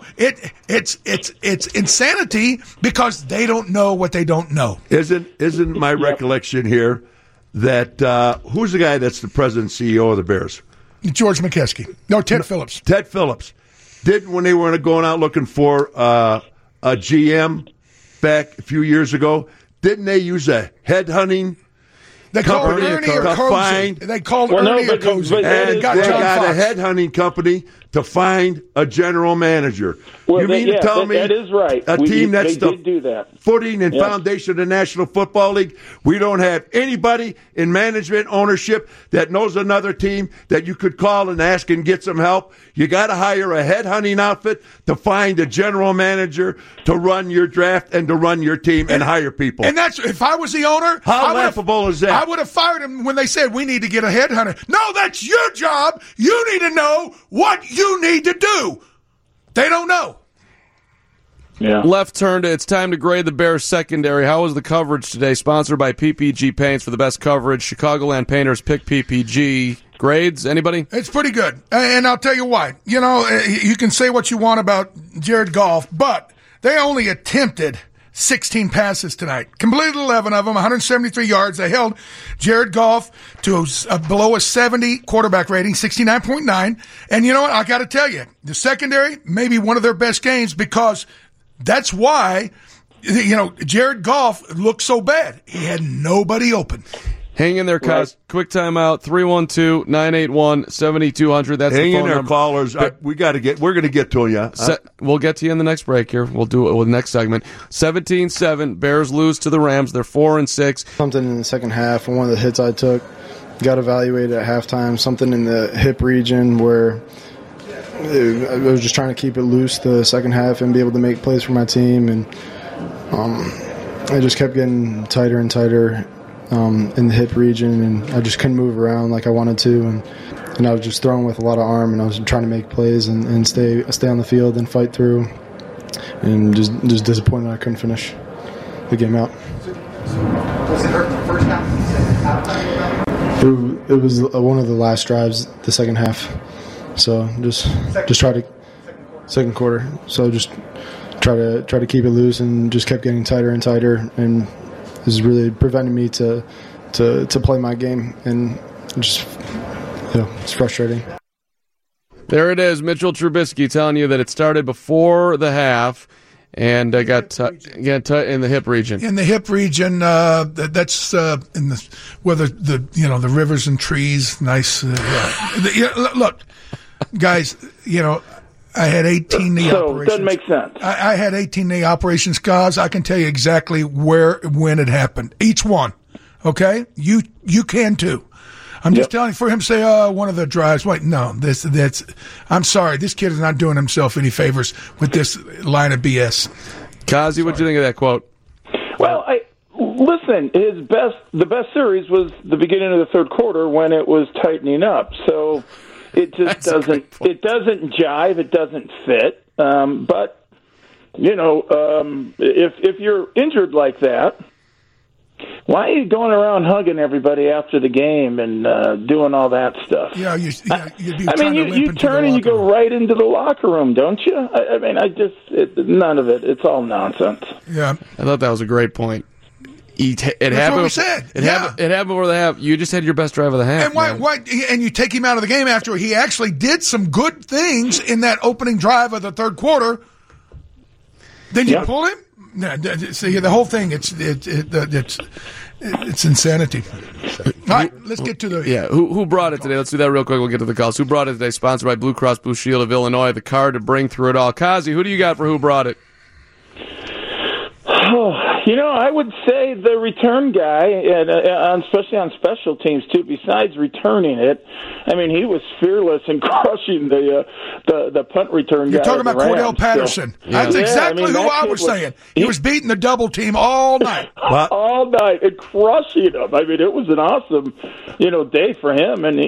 it's insanity because they don't know what they don't know. Isn't my recollection here that who's the guy that's the president and CEO of the Bears? George McKeskey. No, Ted Phillips. Ted Phillips. Didn't when they were going out looking for a GM back a few years ago, didn't they use a headhunting company to find? They called Ernie or Cozy. And they got a headhunting company to find a general manager. Well, you mean to tell me that is right. A team that's they did do that. Footing and foundation of the National Football League, we don't have anybody in management ownership that knows another team that you could call and ask and get some help. You got to hire a headhunting outfit to find a general manager to run your draft and to run your team and hire people. And that's if I was the owner. How laughable is that? I would have fired him when they said we need to get a headhunter. No, that's your job. You need to know what you need to do. They don't know. Yeah. Left turn to it's time to grade the Bears secondary. How was the coverage today? Sponsored by PPG Paints for the best coverage. Chicagoland Painters pick PPG. Grades, anybody? It's pretty good. And I'll tell you why. You know, you can say what you want about Jared Goff, but they only attempted 16 passes tonight. Completed 11 of them, 173 yards. They held Jared Goff to below a 70 quarterback rating, 69.9. And you know what? I got to tell you, the secondary, maybe one of their best games because that's why, you know, Jared Goff looked so bad. He had nobody open. Hang in there, Cos. Quick timeout. 312-981-7200. That's Hang the phone in there, number. callers. We're going to get to you. We'll get to you in the next break here. We'll do it with the next segment. 17-7. Bears lose to the Rams. They're 4-6. Something in the second half, and one of the hits I took got evaluated at halftime. Something in the hip region where I was just trying to keep it loose the second half and be able to make plays for my team. And I just kept getting tighter and tighter in the hip region, and I just couldn't move around like I wanted to, and I was just throwing with a lot of arm, and I was trying to make plays and stay on the field and fight through, and just disappointed I couldn't finish the game out. Was it hurt the first half? It was one of the last drives, the second half. So just try to second quarter. So just try to keep it loose and just kept getting tighter and tighter, and this is really preventing me to play my game, and just it's frustrating. There it is, Mitchell Trubisky telling you that it started before the half and got in the hip region. In the hip region, that's in the whether the rivers and trees, nice. Look, guys, I had 18 knee operations. It doesn't make sense. I had 18 knee operations, guys. I can tell you exactly when it happened. Each one. Okay? You can too. I'm just telling you, for him to say, one of the drives. Wait, no, I'm sorry. This kid is not doing himself any favors with this line of BS. Kazi, what'd you think of that quote? Well, listen, the best series was the beginning of the third quarter when it was tightening up. So it just doesn't jive. It doesn't fit. But if you're injured like that, why are you going around hugging everybody after the game and doing all that stuff? Yeah, you'd be. You turn and you go right into the locker room, don't you? None of it. It's all nonsense. Yeah, I thought that was a great point. It happened before the half. You just had your best drive of the half. And why? And you take him out of the game after he actually did some good things in that opening drive of the third quarter. Then you pull him. See, the whole thing. It's insanity. All right, let's get to the Who brought it today? Let's do that real quick. We'll get to the calls. Who brought it today? Sponsored by Blue Cross Blue Shield of Illinois. The card to bring through it all. Kazi, who do you got for who brought it? Oh, I would say the return guy, and especially on special teams too. Besides returning it, I mean, he was fearless in crushing the punt return guy. You're talking about Cordell Patterson. So, That's exactly who I was saying. He was beating the double team all night, all night, and crushing them. I mean, it was an awesome, day for him, and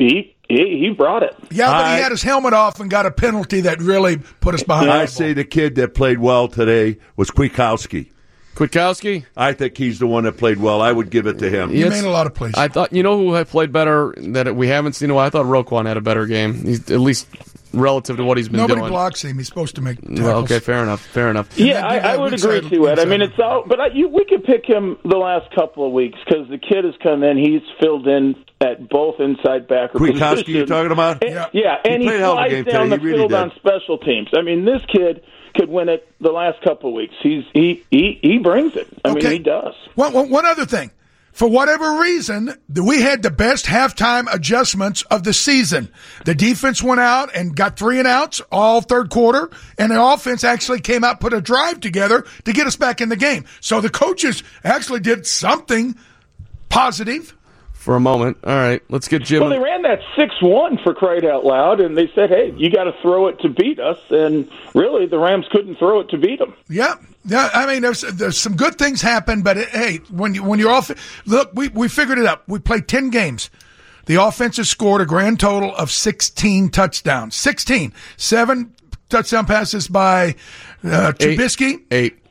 he brought it. Yeah, but he had his helmet off and got a penalty that really put us behind. I say the kid that played well today was Kwiatkowski. Kwiatkowski? I think he's the one that played well. I would give it to him. He made a lot of plays. I thought, who had played better that we haven't seen? I thought Roquan had a better game. He's at least relative to what he's been doing. Nobody blocks him. He's supposed to make tackles. Well, okay, fair enough. Yeah, I would agree to it. I mean, it's all, but we could pick him the last couple of weeks because the kid has come in. He's filled in at both inside backer positions. Kwiatkowski, you're talking about? Yeah, and he flies down the field on special teams. I mean, this kid could win it the last couple of weeks. He brings it. I mean, he does. One other thing. For whatever reason, we had the best halftime adjustments of the season. The defense went out and got 3 and outs all third quarter, and the offense actually came out, put a drive together to get us back in the game. So the coaches actually did something positive. For a moment. All right, let's get Jim. Well, they ran that 6-1 for crying out loud, and they said, hey, you got to throw it to beat us. And really, the Rams couldn't throw it to beat them. Yeah. I mean, there's some good things happen, but hey, when you're off, look, we figured it out. We played 10 games. The offense has scored a grand total of 16 touchdowns. 16. 7 touchdown passes by Trubisky.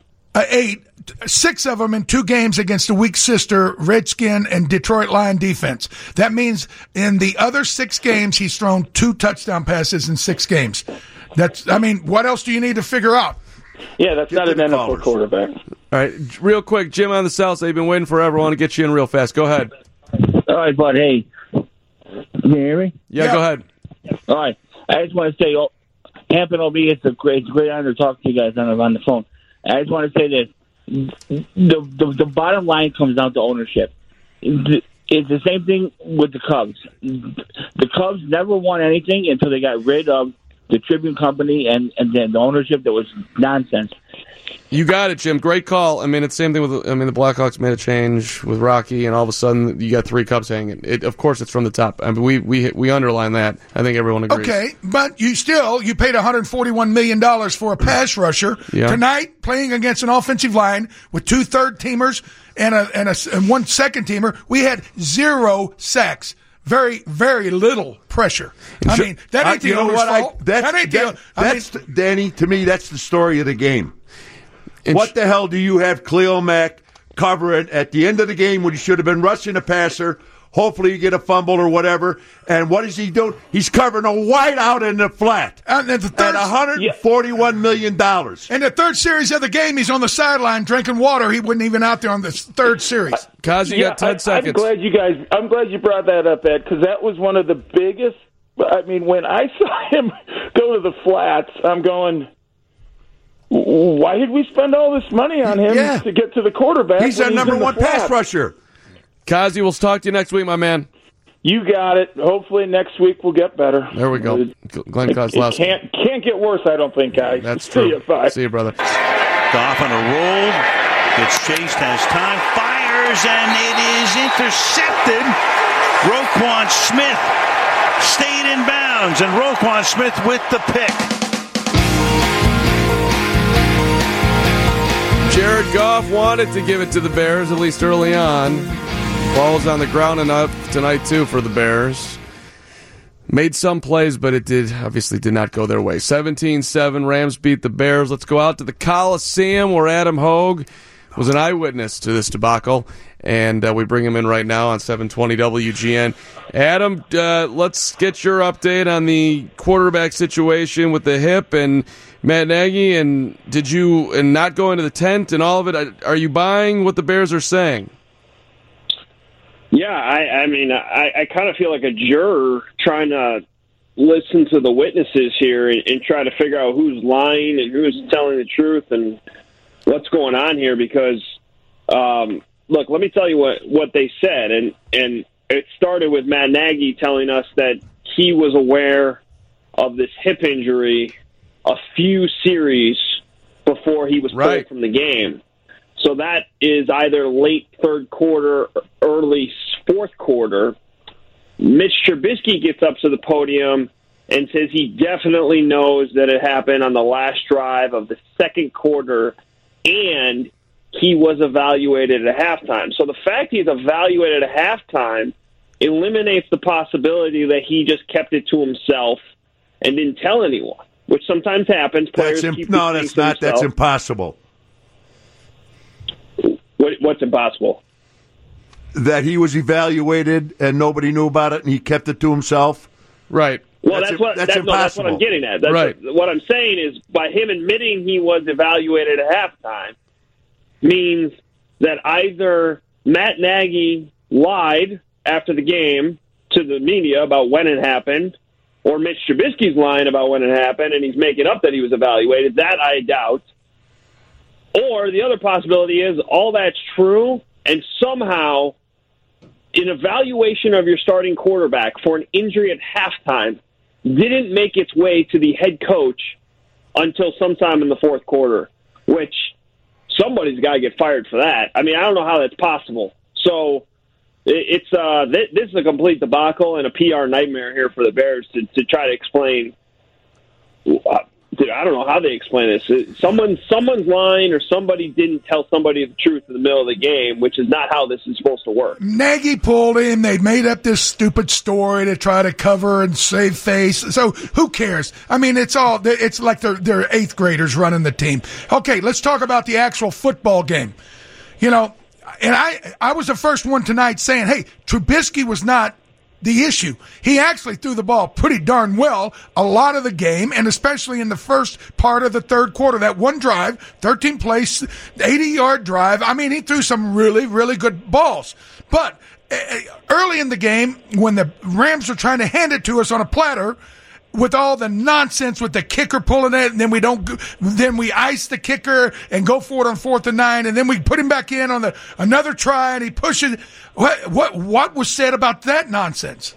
8. 6 of them in 2 games against the weak sister Redskin and Detroit Lion defense. That means in the other 6 games, he's thrown 2 touchdown passes in 6 games. What else do you need to figure out? Yeah, that's not an NFL quarterback. All right, real quick, Jim on the South Side. They've been waiting forever. I want to get you in real fast. Go ahead. All right, bud. Hey, can you hear me? Yeah, go ahead. All right. I just want to say, Hampton OB, it's a great honor to talk to you guys on the phone. I just want to say this. The bottom line comes down to ownership. It's the same thing with the Cubs. The Cubs never won anything until they got rid of the Tribune Company and then the ownership that was nonsense. You got it, Jim. Great call. I mean, it's the same thing with. the Blackhawks made a change with Rocky, and all of a sudden you got 3 Cubs hanging. Of course, it's from the top. I mean, we underline that. I think everyone agrees. Okay, but you paid $141 million for a pass rusher tonight, playing against an offensive line with 2 third-teamers and 1 second-teamer. We had 0 sacks. Very, very little pressure. I mean, that ain't the owner's fault. Danny, to me, that's the story of the game. What the hell do you have Khalil Mack cover it at the end of the game when he should have been rushing a passer? Hopefully you get a fumble or whatever. And what is he doing? He's covering a wide out in the flat at $141 million. In the third series of the game, he's on the sideline drinking water. He wasn't even out there on the third series. Kaz, you got 10 seconds. I'm glad you brought that up, Ed, because that was one of the biggest. I mean, when I saw him go to the flats, I'm going, why did we spend all this money on him to get to the quarterback? He's our number 1 pass rusher. Kazi, we'll talk to you next week, my man. You got it. Hopefully next week we'll get better. There we go. Glenn Kozlowski. It can't get worse, I don't think, guys. That's true. See you, brother. Goff on a roll. Gets chased, has time, fires, and it is intercepted. Roquan Smith stayed in bounds, and Roquan Smith with the pick. Jared Goff wanted to give it to the Bears, at least early on. Ball's on the ground enough tonight, too, for the Bears. Made some plays, but it obviously did not go their way. 17-7, Rams beat the Bears. Let's go out to the Coliseum, where Adam Hogue was an eyewitness to this debacle, and we bring him in right now on 720 WGN. Adam, let's get your update on the quarterback situation with the hip and Matt Nagy, and not go into the tent and all of it. Are you buying what the Bears are saying? Yeah, I kind of feel like a juror trying to listen to the witnesses here and try to figure out who's lying and who's telling the truth and what's going on here. Because, look, let me tell you what they said, and it started with Matt Nagy telling us that he was aware of this hip injury a few series before he was pulled from the game. So that is either late third quarter or early fourth quarter. Mitch Trubisky gets up to the podium and says he definitely knows that it happened on the last drive of the second quarter, and he was evaluated at halftime. So the fact he's evaluated at halftime eliminates the possibility that he just kept it to himself and didn't tell anyone, which sometimes happens. Players keep no, that's not. That's impossible. What's impossible? That he was evaluated and nobody knew about it, and he kept it to himself. Right. Well, that's what I'm getting at. What I'm saying is, by him admitting he was evaluated at halftime, means that either Matt Nagy lied after the game to the media about when it happened, or Mitch Trubisky's lying about when it happened, and he's making up that he was evaluated. That I doubt. Or the other possibility is all that's true, and somehow an evaluation of your starting quarterback for an injury at halftime didn't make its way to the head coach until sometime in the fourth quarter, which somebody's got to get fired for that. I mean, I don't know how that's possible. So it's this is a complete debacle and a PR nightmare here for the Bears to try to explain. I don't know how they explain this. Someone's lying, or somebody didn't tell somebody the truth in the middle of the game, which is not how this is supposed to work. Nagy pulled him. They made up this stupid story to try to cover and save face. So who cares? I mean, it's like they're eighth graders running the team. Okay, let's talk about the actual football game. You know, and I was the first one tonight saying, hey, Trubisky was not the issue. He actually threw the ball pretty darn well a lot of the game, and especially in the first part of the third quarter. That one drive, 13 plays, 80-yard drive. I mean, he threw some really, really good balls. But early in the game, when the Rams were trying to hand it to us on a platter, with all the nonsense with the kicker pulling it, and then we ice the kicker and go for it on 4th and 9, and then we put him back in on another try, and he pushes. What was said about that nonsense?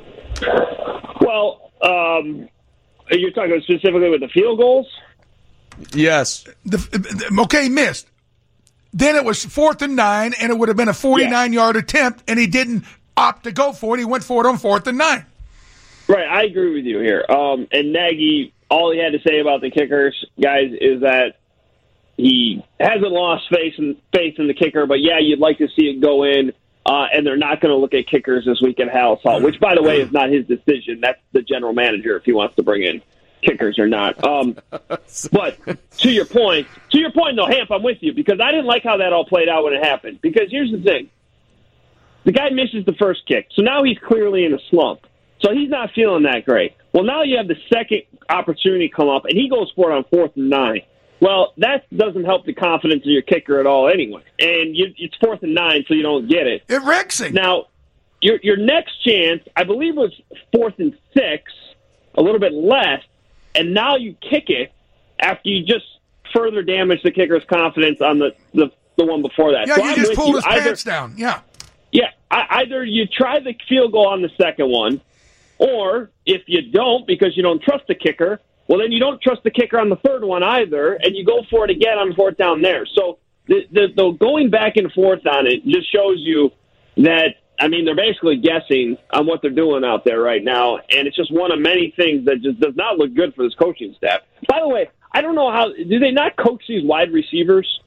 Well, you're talking specifically with the field goals? Yes. Okay, missed. Then it was 4th and 9, and it would have been a 49-yard attempt, and he didn't opt to go for it. He went for it on 4th and 9. Right, I agree with you here. And Nagy, all he had to say about the kickers, guys, is that he hasn't lost faith in the kicker, but you'd like to see it go in, and they're not going to look at kickers this week at Halas Hall, which, by the way, is not his decision. That's the general manager if he wants to bring in kickers or not. But to your point, though, Hamp, I'm with you, because I didn't like how that all played out when it happened. Because here's the thing. The guy misses the first kick, so now he's clearly in a slump. So he's not feeling that great. Well, now you have the second opportunity come up, and he goes for it on 4th and 9. Well, that doesn't help the confidence of your kicker at all anyway. And it's 4th and 9, so you don't get it. It wrecks him. Now, your next chance, I believe, was 4th and 6, a little bit less, and now you kick it after you just further damage the kicker's confidence on the one before that. Yeah, so you just pulled his pants down. Yeah. Yeah, either you try the field goal on the second one, or if you don't because you don't trust the kicker, well, then you don't trust the kicker on the third one either, and you go for it again on 4th down there. So the going back and forth on it just shows you that, I mean, they're basically guessing on what they're doing out there right now, and it's just one of many things that just does not look good for this coaching staff. By the way, I don't know how – do they not coach these wide receivers?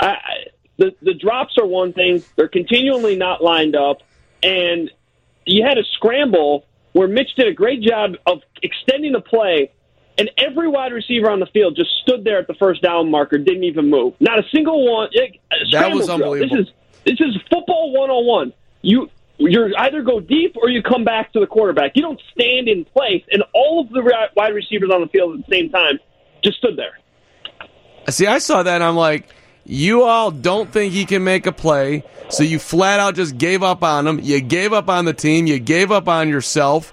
The drops are one thing. They're continually not lined up, and you had a scramble – where Mitch did a great job of extending the play, and every wide receiver on the field just stood there at the first down marker, didn't even move. Not a single one. That was unbelievable. This is football 101. You either go deep or you come back to the quarterback. You don't stand in place, and all of the wide receivers on the field at the same time just stood there. See, I saw that, and I'm like, you all don't think he can make a play, so you flat out just gave up on him. You gave up on the team. You gave up on yourself.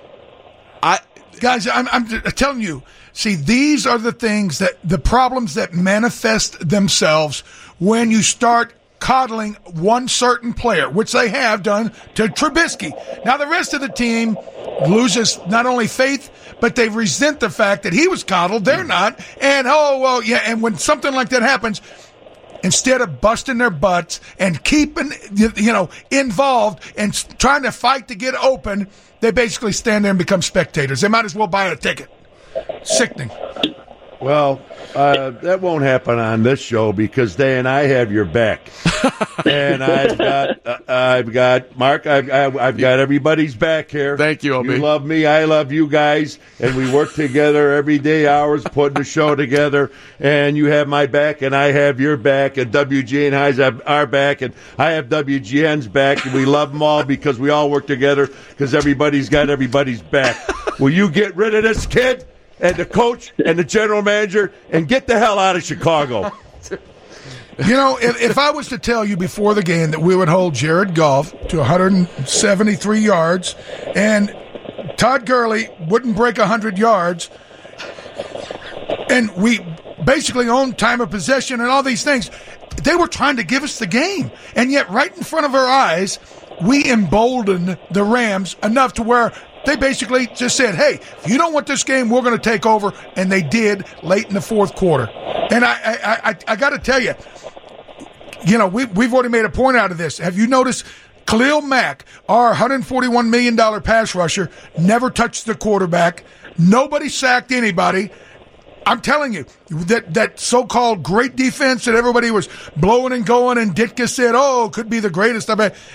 Guys, I'm telling you, see, these are the things the problems that manifest themselves when you start coddling one certain player, which they have done to Trubisky. Now, the rest of the team loses not only faith, but they resent the fact that he was coddled. They're not. And, and when something like that happens, instead of busting their butts and keeping, involved and trying to fight to get open, they basically stand there and become spectators. They might as well buy a ticket. Sickening. Well, that won't happen on this show because Dan, I have your back, and I've got Mark. I've got everybody's back here. Thank you, Obi. You love me, I love you guys, and we work together every day, hours putting the show together. And you have my back, and I have your back, and WGN has our back, and I have WGN's back, and we love them all because we all work together because everybody's got everybody's back. Will you get rid of this kid? And the coach and the general manager, and get the hell out of Chicago. If I was to tell you before the game that we would hold Jared Goff to 173 yards and Todd Gurley wouldn't break 100 yards, and we basically own time of possession and all these things, they were trying to give us the game. And yet right in front of our eyes, we emboldened the Rams enough to where they basically just said, hey, if you don't want this game, we're going to take over. And they did late in the fourth quarter. And I got to tell you, we've already made a point out of this. Have you noticed Khalil Mack, our $141 million pass rusher, never touched the quarterback. Nobody sacked anybody. I'm telling you, that so-called great defense that everybody was blowing and going, and Ditka said, could be the greatest.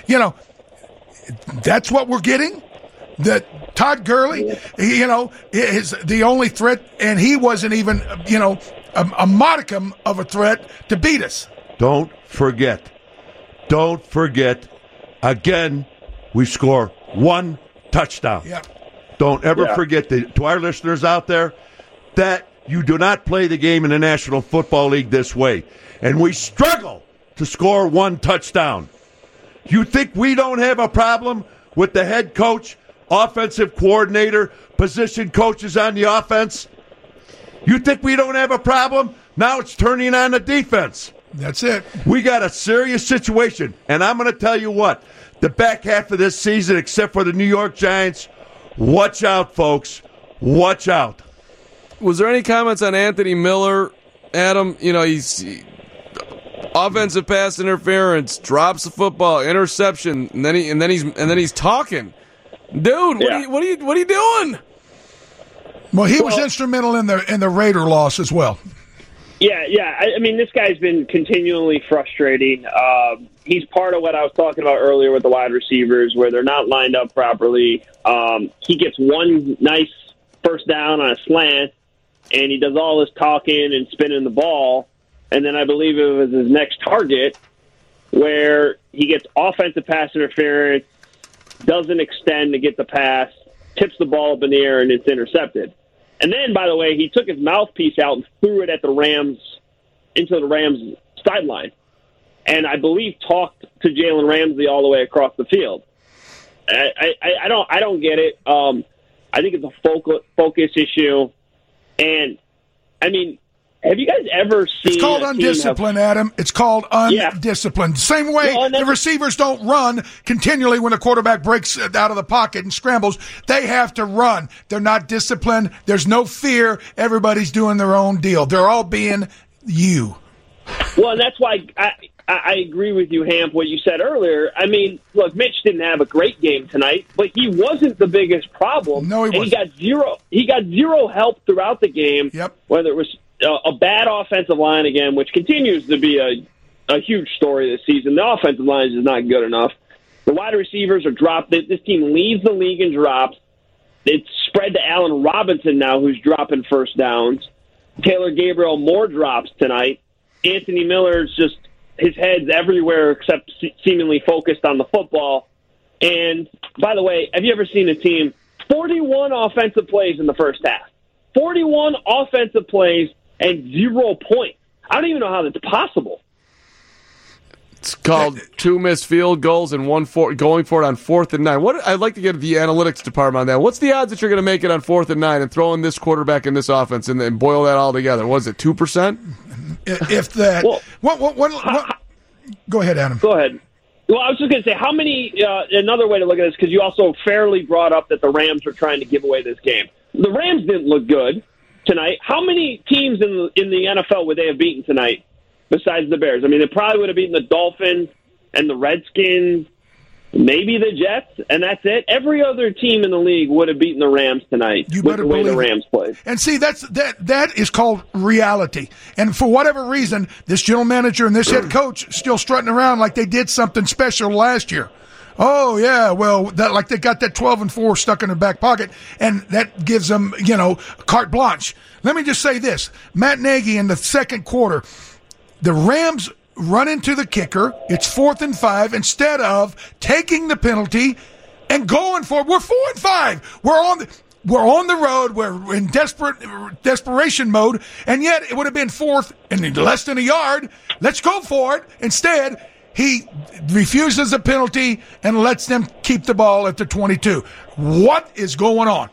That's what we're getting. That Todd Gurley, is the only threat, and he wasn't even, a modicum of a threat to beat us. Don't forget. Again, we score one touchdown. Yeah. Don't ever forget to our listeners out there that you do not play the game in the National Football League this way. And we struggle to score one touchdown. You think we don't have a problem with the head coach, offensive coordinator, position coaches on the offense? You think we don't have a problem? Now it's turning on the defense. That's it. We got a serious situation. And I'm going to tell you what, the back half of this season, except for the New York Giants, watch out, folks. Watch out. Was there any comments on Anthony Miller, Adam? He's offensive pass interference, drops the football, interception, and then he's talking. Dude, what are you doing? Well, he was instrumental in the Raider loss as well. Yeah. I mean, this guy's been continually frustrating. He's part of what I was talking about earlier with the wide receivers, where they're not lined up properly. He gets one nice first down on a slant, and he does all this talking and spinning the ball. And then I believe it was his next target where he gets offensive pass interference, doesn't extend to get the pass, tips the ball up in the air, and it's intercepted. And then, by the way, he took his mouthpiece out and threw it at into the Rams sideline. And I believe talked to Jalen Ramsey all the way across the field. I don't get it. I think it's a focus issue. And, I mean, have you guys ever seen... It's called undisciplined, Adam. It's called undisciplined. Same way the receivers don't run continually when the quarterback breaks out of the pocket and scrambles. They have to run. They're not disciplined. There's no fear. Everybody's doing their own deal. They're all being you. Well, and that's why I agree with you, Hamp, what you said earlier. I mean, look, Mitch didn't have a great game tonight, but he wasn't the biggest problem. No, he wasn't. He got zero help throughout the game. Yep. Whether it was a bad offensive line again, which continues to be a huge story this season. The offensive line is not good enough. The wide receivers are dropped. This team leads the league in drops. It's spread to Allen Robinson now, who's dropping first downs. Taylor Gabriel, more drops tonight. Anthony Miller's just, his head's everywhere except seemingly focused on the football. And, by the way, have you ever seen a team, 41 offensive plays in the first half? 41 offensive plays and 0 points. I don't even know how that's possible. It's called 2 missed field goals and going for it on 4th and 9. I'd like to get the analytics department on that. What's the odds that you're going to make it on 4th and 9 and throw in this quarterback in this offense and boil that all together? Was it 2%? If that. Go ahead, Adam. Go ahead. Well, I was just going to say, how many, another way to look at this, because you also fairly brought up that the Rams were trying to give away this game. The Rams didn't look good tonight. How many teams in the NFL would they have beaten tonight besides the Bears. I mean, they probably would have beaten the Dolphins and the Redskins, maybe the Jets, and that's it. Every other team in the league would have beaten the Rams tonight with the way the Rams played. And see, that is called reality. And for whatever reason, this general manager and this head coach still strutting around like they did something special last year. Oh, yeah, well, like they got that 12-4 stuck in their back pocket, and that gives them, carte blanche. Let me just say this. Matt Nagy in the second quarter, the Rams run into the kicker. It's 4th and 5 instead of taking the penalty and going for it. We're 4 and 5. We're on the road. We're in desperation mode, and yet it would have been 4th and less than a yard. Let's go for it. Instead, he refuses a penalty and lets them keep the ball at the 22. What is going on?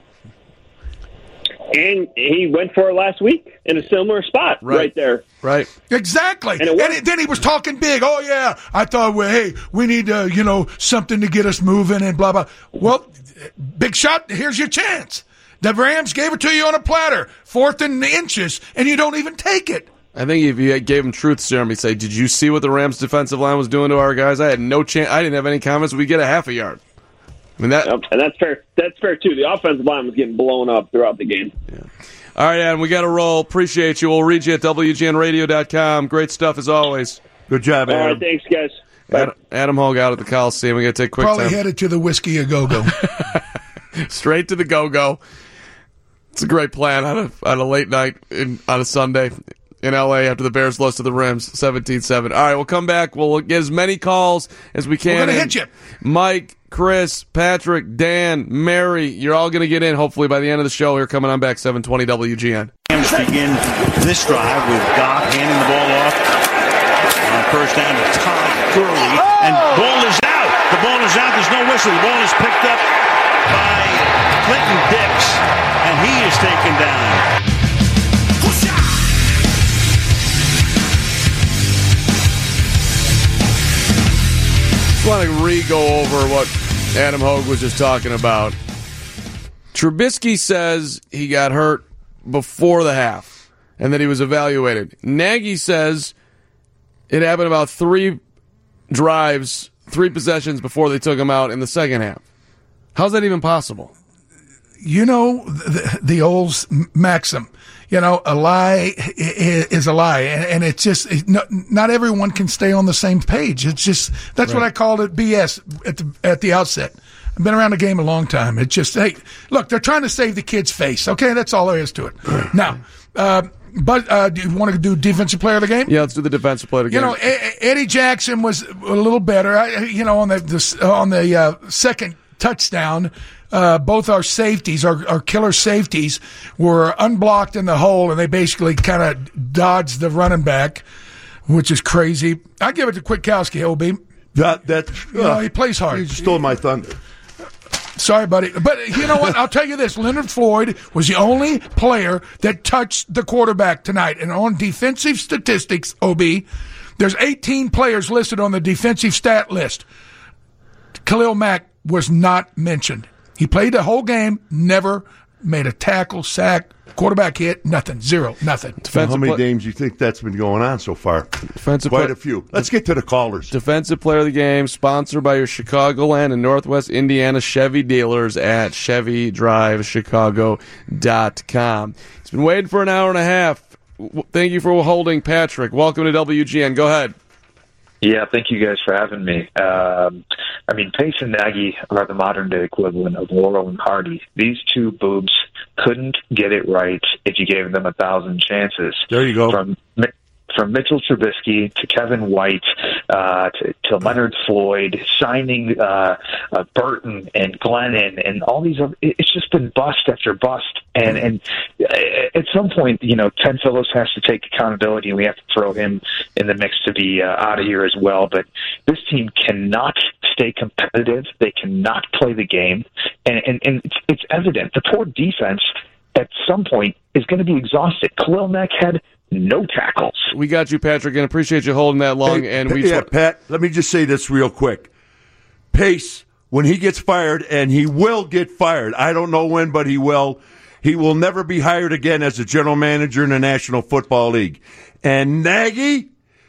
And he went for it last week in a similar spot right there. Right. Exactly. And then he was talking big. Oh, yeah, I thought, we need, something to get us moving and blah, blah. Well, big shot, here's your chance. The Rams gave it to you on a platter, 4th and inches, and you don't even take it. I think if you gave him truth serum, he'd say, did you see what the Rams defensive line was doing to our guys? I had no chance. I didn't have any comments. We get a half a yard. I mean, and that's fair. That's fair, too. The offensive line was getting blown up throughout the game. Yeah. All right, Adam, we got to roll. Appreciate you. We'll read you at WGNradio.com. Great stuff as always. Good job, Adam. All right, thanks, guys. Adam Hogue out at the Coliseum. We got to take a quick Probably time. Headed to the Whiskey A Go-Go. Straight to the Go-Go. It's a great plan on a late night on a Sunday in L.A. after the Bears lost to the Rams 17-7. All right, we'll come back. We'll get as many calls as we can. We're going to hit you. Mike, Chris, Patrick, Dan, Mary, you're all going to get in hopefully by the end of the show. Here coming on back, 720 WGN. Rams begin this drive with Goff handing the ball off on first down to Todd Gurley. And ball is out. The ball is out. There's no whistle. The ball is picked up by Clinton Dix, and he is taken down. I want to re-go over what Adam Hogue was just talking about. Trubisky says he got hurt before the half and that he was evaluated. Nagy says it happened about 3 possessions before they took him out in the second half. How's that even possible? The old maxim, a lie is a lie. And it's just, not everyone can stay on the same page. It's just, that's what I called it BS at the outset. I've been around the game a long time. It's just, hey, look, they're trying to save the kid's face. Okay, that's all there is to it. Now, but do you want to do defensive player of the game? Yeah, let's do the defensive player of the game. Eddie Jackson was a little better. On the second touchdown, both our safeties, our killer safeties, were unblocked in the hole, and they basically kind of dodged the running back, which is crazy. I give it to Kwiatkowski, OB. He plays hard. You stole my thunder. Sorry, buddy. But you know what? I'll tell you this. Leonard Floyd was the only player that touched the quarterback tonight. And on defensive statistics, OB, there's 18 players listed on the defensive stat list. Khalil Mack was not mentioned. He played the whole game, never made a tackle, sack, quarterback hit, nothing. Zero, nothing. How many games do you think that's been going on so far? Quite a few. Let's get to the callers. Defensive player of the game, sponsored by your Chicagoland and Northwest Indiana Chevy dealers at ChevyDriveChicago.com. It's been waiting for an hour and a half. Thank you for holding, Patrick. Welcome to WGN. Go ahead. Yeah, thank you guys for having me. Pace and Nagy are the modern-day equivalent of Laurel and Hardy. These two boobs couldn't get it right if you gave them 1,000 chances. There you go. From Mitchell Trubisky to Kevin White to Leonard Floyd, signing Burton and Glennon and all these other, it's just been bust after bust. And at some point, Ted Phillips has to take accountability, and we have to throw him in the mix to be out of here as well. But this team cannot stay competitive. They cannot play the game. And it's evident. The poor defense at some point is going to be exhausted. Khalil Mack had no tackles. We got you, Patrick, and appreciate you holding that long. Pat, let me just say this real quick. Pace, when he gets fired, and he will get fired, I don't know when, but he will never be hired again as a general manager in the National Football League. And Nagy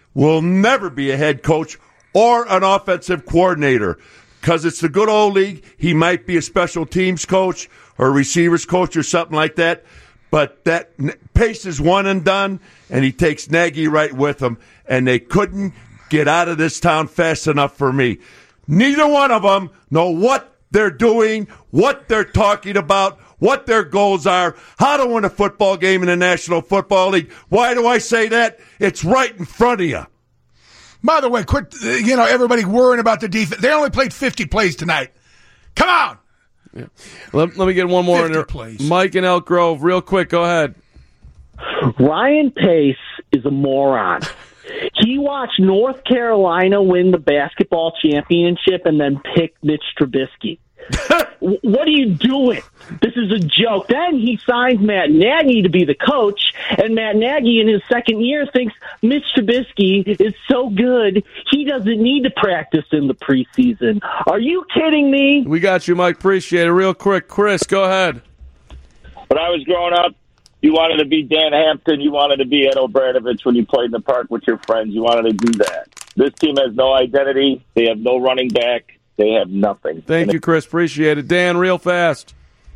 will never be a head coach or an offensive coordinator because it's the good old league. He might be a special teams coach or a receivers coach or something like that, but that Pace is one and done, and he takes Nagy right with him, and they couldn't get out of this town fast enough for me. Neither one of them know what they're doing, what they're talking about, what their goals are, how to win a football game in the National Football League. Why do I say that? It's right in front of you. By the way, quit, everybody worrying about the defense. They only played 50 plays tonight. Come on. Yeah. Let me get one more in there. Plays. Mike in Elk Grove, real quick. Go ahead. Ryan Pace is a moron. He watched North Carolina win the basketball championship and then pick Mitch Trubisky. What are you doing? This is a joke. Then he signs Matt Nagy to be the coach, and Matt Nagy in his second year thinks Mitch Trubisky is so good he doesn't need to practice in the preseason. Are you kidding me? We got you, Mike. Appreciate it. Real quick, Chris, go ahead. When I was growing up, you wanted to be Dan Hampton. You wanted to be Ed O'Bradovich when you played in the park with your friends. You wanted to do that. This team has no identity. They have no running back. They have nothing. Thank you, Chris. Appreciate it. Dan, real fast.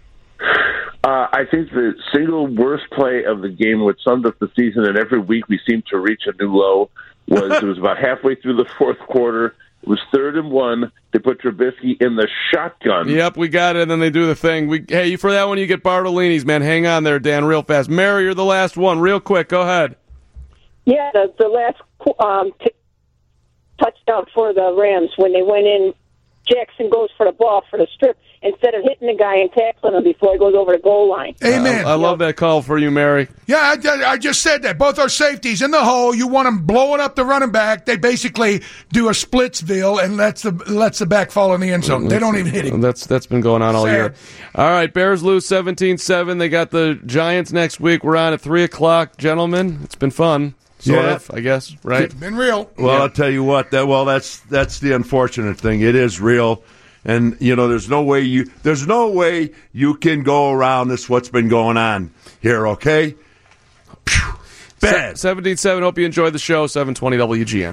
I think the single worst play of the game, which summed up the season, and every week we seem to reach a new low, was it was about halfway through the fourth quarter. It was 3rd and 1. They put Trubisky in the shotgun. Yep, we got it, and then they do the thing. Hey, for that one, you get Bartolini's, man. Hang on there, Dan, real fast. Mary, you're the last one. Real quick, go ahead. Yeah, the last touchdown for the Rams when they went in, Jackson goes for the ball for the strip instead of hitting the guy and tackling him before he goes over the goal line. Amen. I love that call for you, Mary. Yeah, I just said that. Both are safeties in the hole. You want them blowing up the running back. They basically do a splitsville and lets the back fall in the end zone. They don't even hit him. That's been going on all year. All right, Bears lose 17-7. They got the Giants next week. We're on at 3 o'clock. Gentlemen, it's been fun. Sort of, I guess, right? It's been real. Well, I'll tell you what. That's the unfortunate thing. It is real, and there's no way you can go around this. What's been going on here? Okay. Bad. 17-7. Hope you enjoyed the show. 720 WGN.